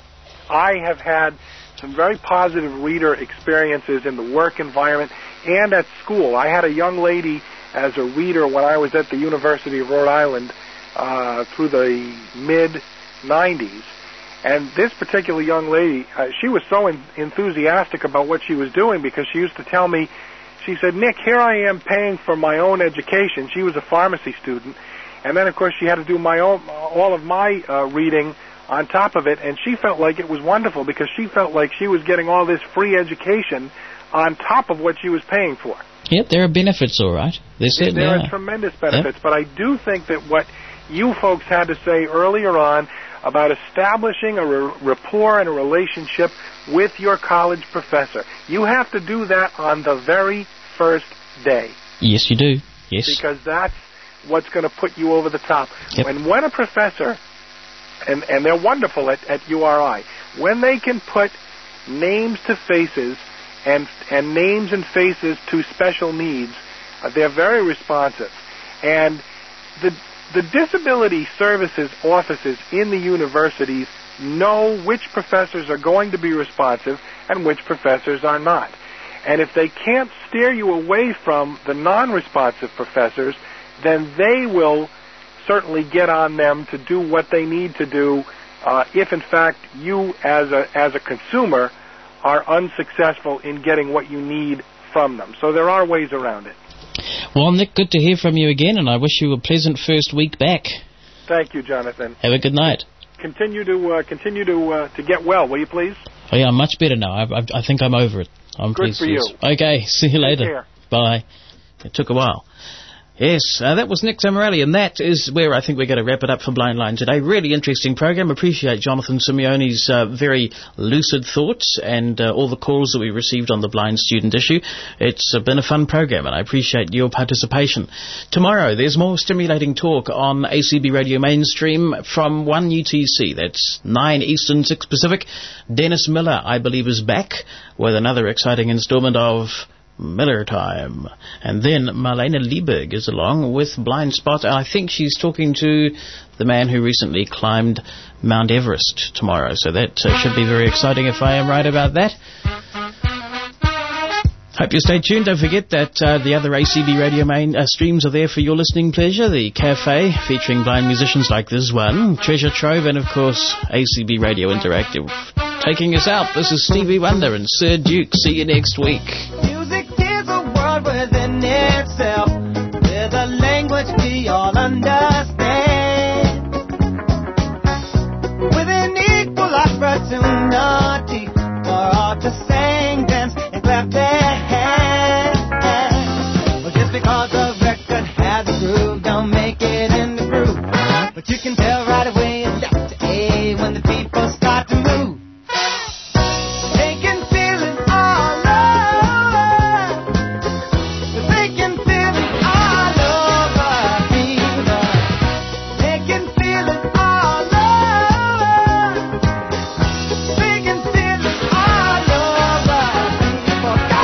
I have had some very positive reader experiences in the work environment and at school. I had a young lady as a reader when I was at the University of Rhode Island uh, through the mid nineties. And this particular young lady, uh, she was so en- enthusiastic about what she was doing, because she used to tell me, she said, Nick, here I am paying for my own education. She was a pharmacy student. And then, of course, she had to do my own, all of my uh, reading on top of it. And she felt like it was wonderful, because she felt like she was getting all this free education on top of what she was paying for. Yep, there are benefits, all right. There certainly there are. are tremendous benefits. Yep. But I do think that what you folks had to say earlier on about establishing a r- rapport and a relationship with your college professor, you have to do that on the very first day. Yes, you do. Yes. Because that's what's going to put you over the top. Yep. When when a professor, and, and they're wonderful at, at U R I, when they can put names to faces and, and names and faces to special needs, uh, they're very responsive. And the The disability services offices in the universities know which professors are going to be responsive and which professors are not. And if they can't steer you away from the non-responsive professors, then they will certainly get on them to do what they need to do uh, if, in fact, you as a, as a consumer are unsuccessful in getting what you need from them. So there are ways around it. Well, Nick, good to hear from you again, and I wish you a pleasant first week back. Thank you, Jonathan. Have a good night. Continue to uh, continue to uh, to get well, will you please? Oh yeah, I'm much better now. I, I, I think I'm over it. I'm good pleased. for you. Okay, see you later. Take care. Bye. It took a while. Yes, uh, that was Nick Zamarelli, and that is where I think we're going to wrap it up for Blind Line today. Really interesting program. Appreciate Jonathan Simeone's uh, very lucid thoughts and uh, all the calls that we received on the blind student issue. It's uh, been a fun program, and I appreciate your participation. Tomorrow, there's more stimulating talk on A C B Radio Mainstream from one U T C. That's nine Eastern, six Pacific. Dennis Miller, I believe, is back with another exciting installment of Miller Time. And then Marlene Lieberg is along with Blind Spot, and I think she's talking to the man who recently climbed Mount Everest tomorrow. So that uh, should be very exciting if I am right about that. Hope you stay tuned. Don't forget that uh, the other A C B Radio main uh, streams are there for your listening pleasure. The Cafe, featuring blind musicians like this one, Treasure Trove, and of course A C B Radio Interactive. Taking us out, this is Stevie Wonder and Sir Duke. See you next week. Music is a world where within itself with a language we all understand. With an equal opportunity for all to sing, dance, and clap their hands. Well, just because a record has a groove, don't make it in the groove. But you can tell right away it's Doctor A when the people start to move. They can feel it all over. They can feel it all over, fever. They can feel it all over. They can feel it all over, fever. Go!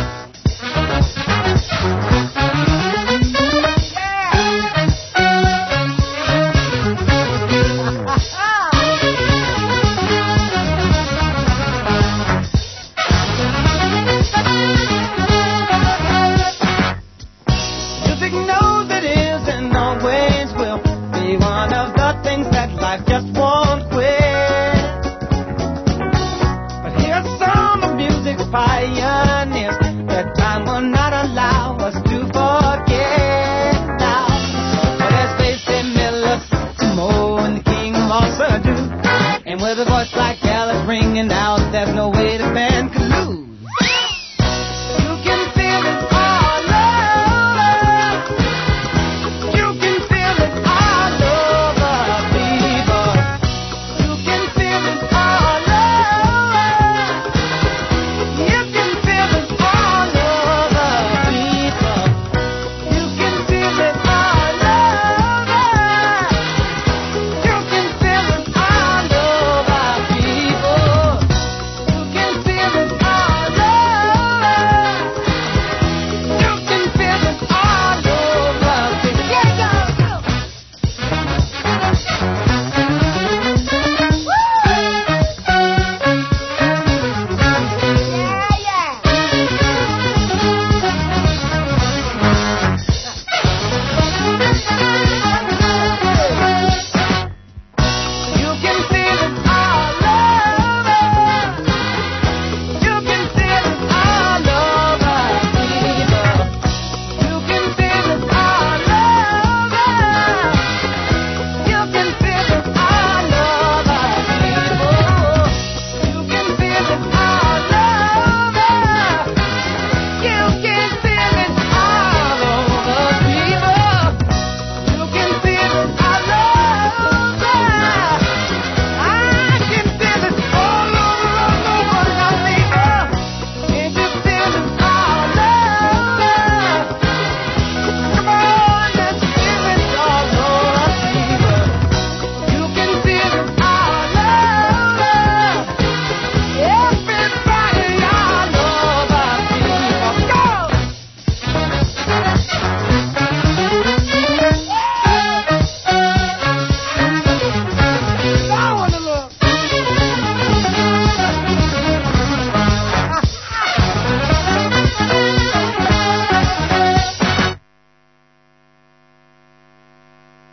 Music knows it is and always will be one of the things that life just won't quit. But here's some of music's pioneers that time will not allow us to forget now. But there's Basie Miller, Mo, and the King of all Sadu, and with a voice like Alice ringing out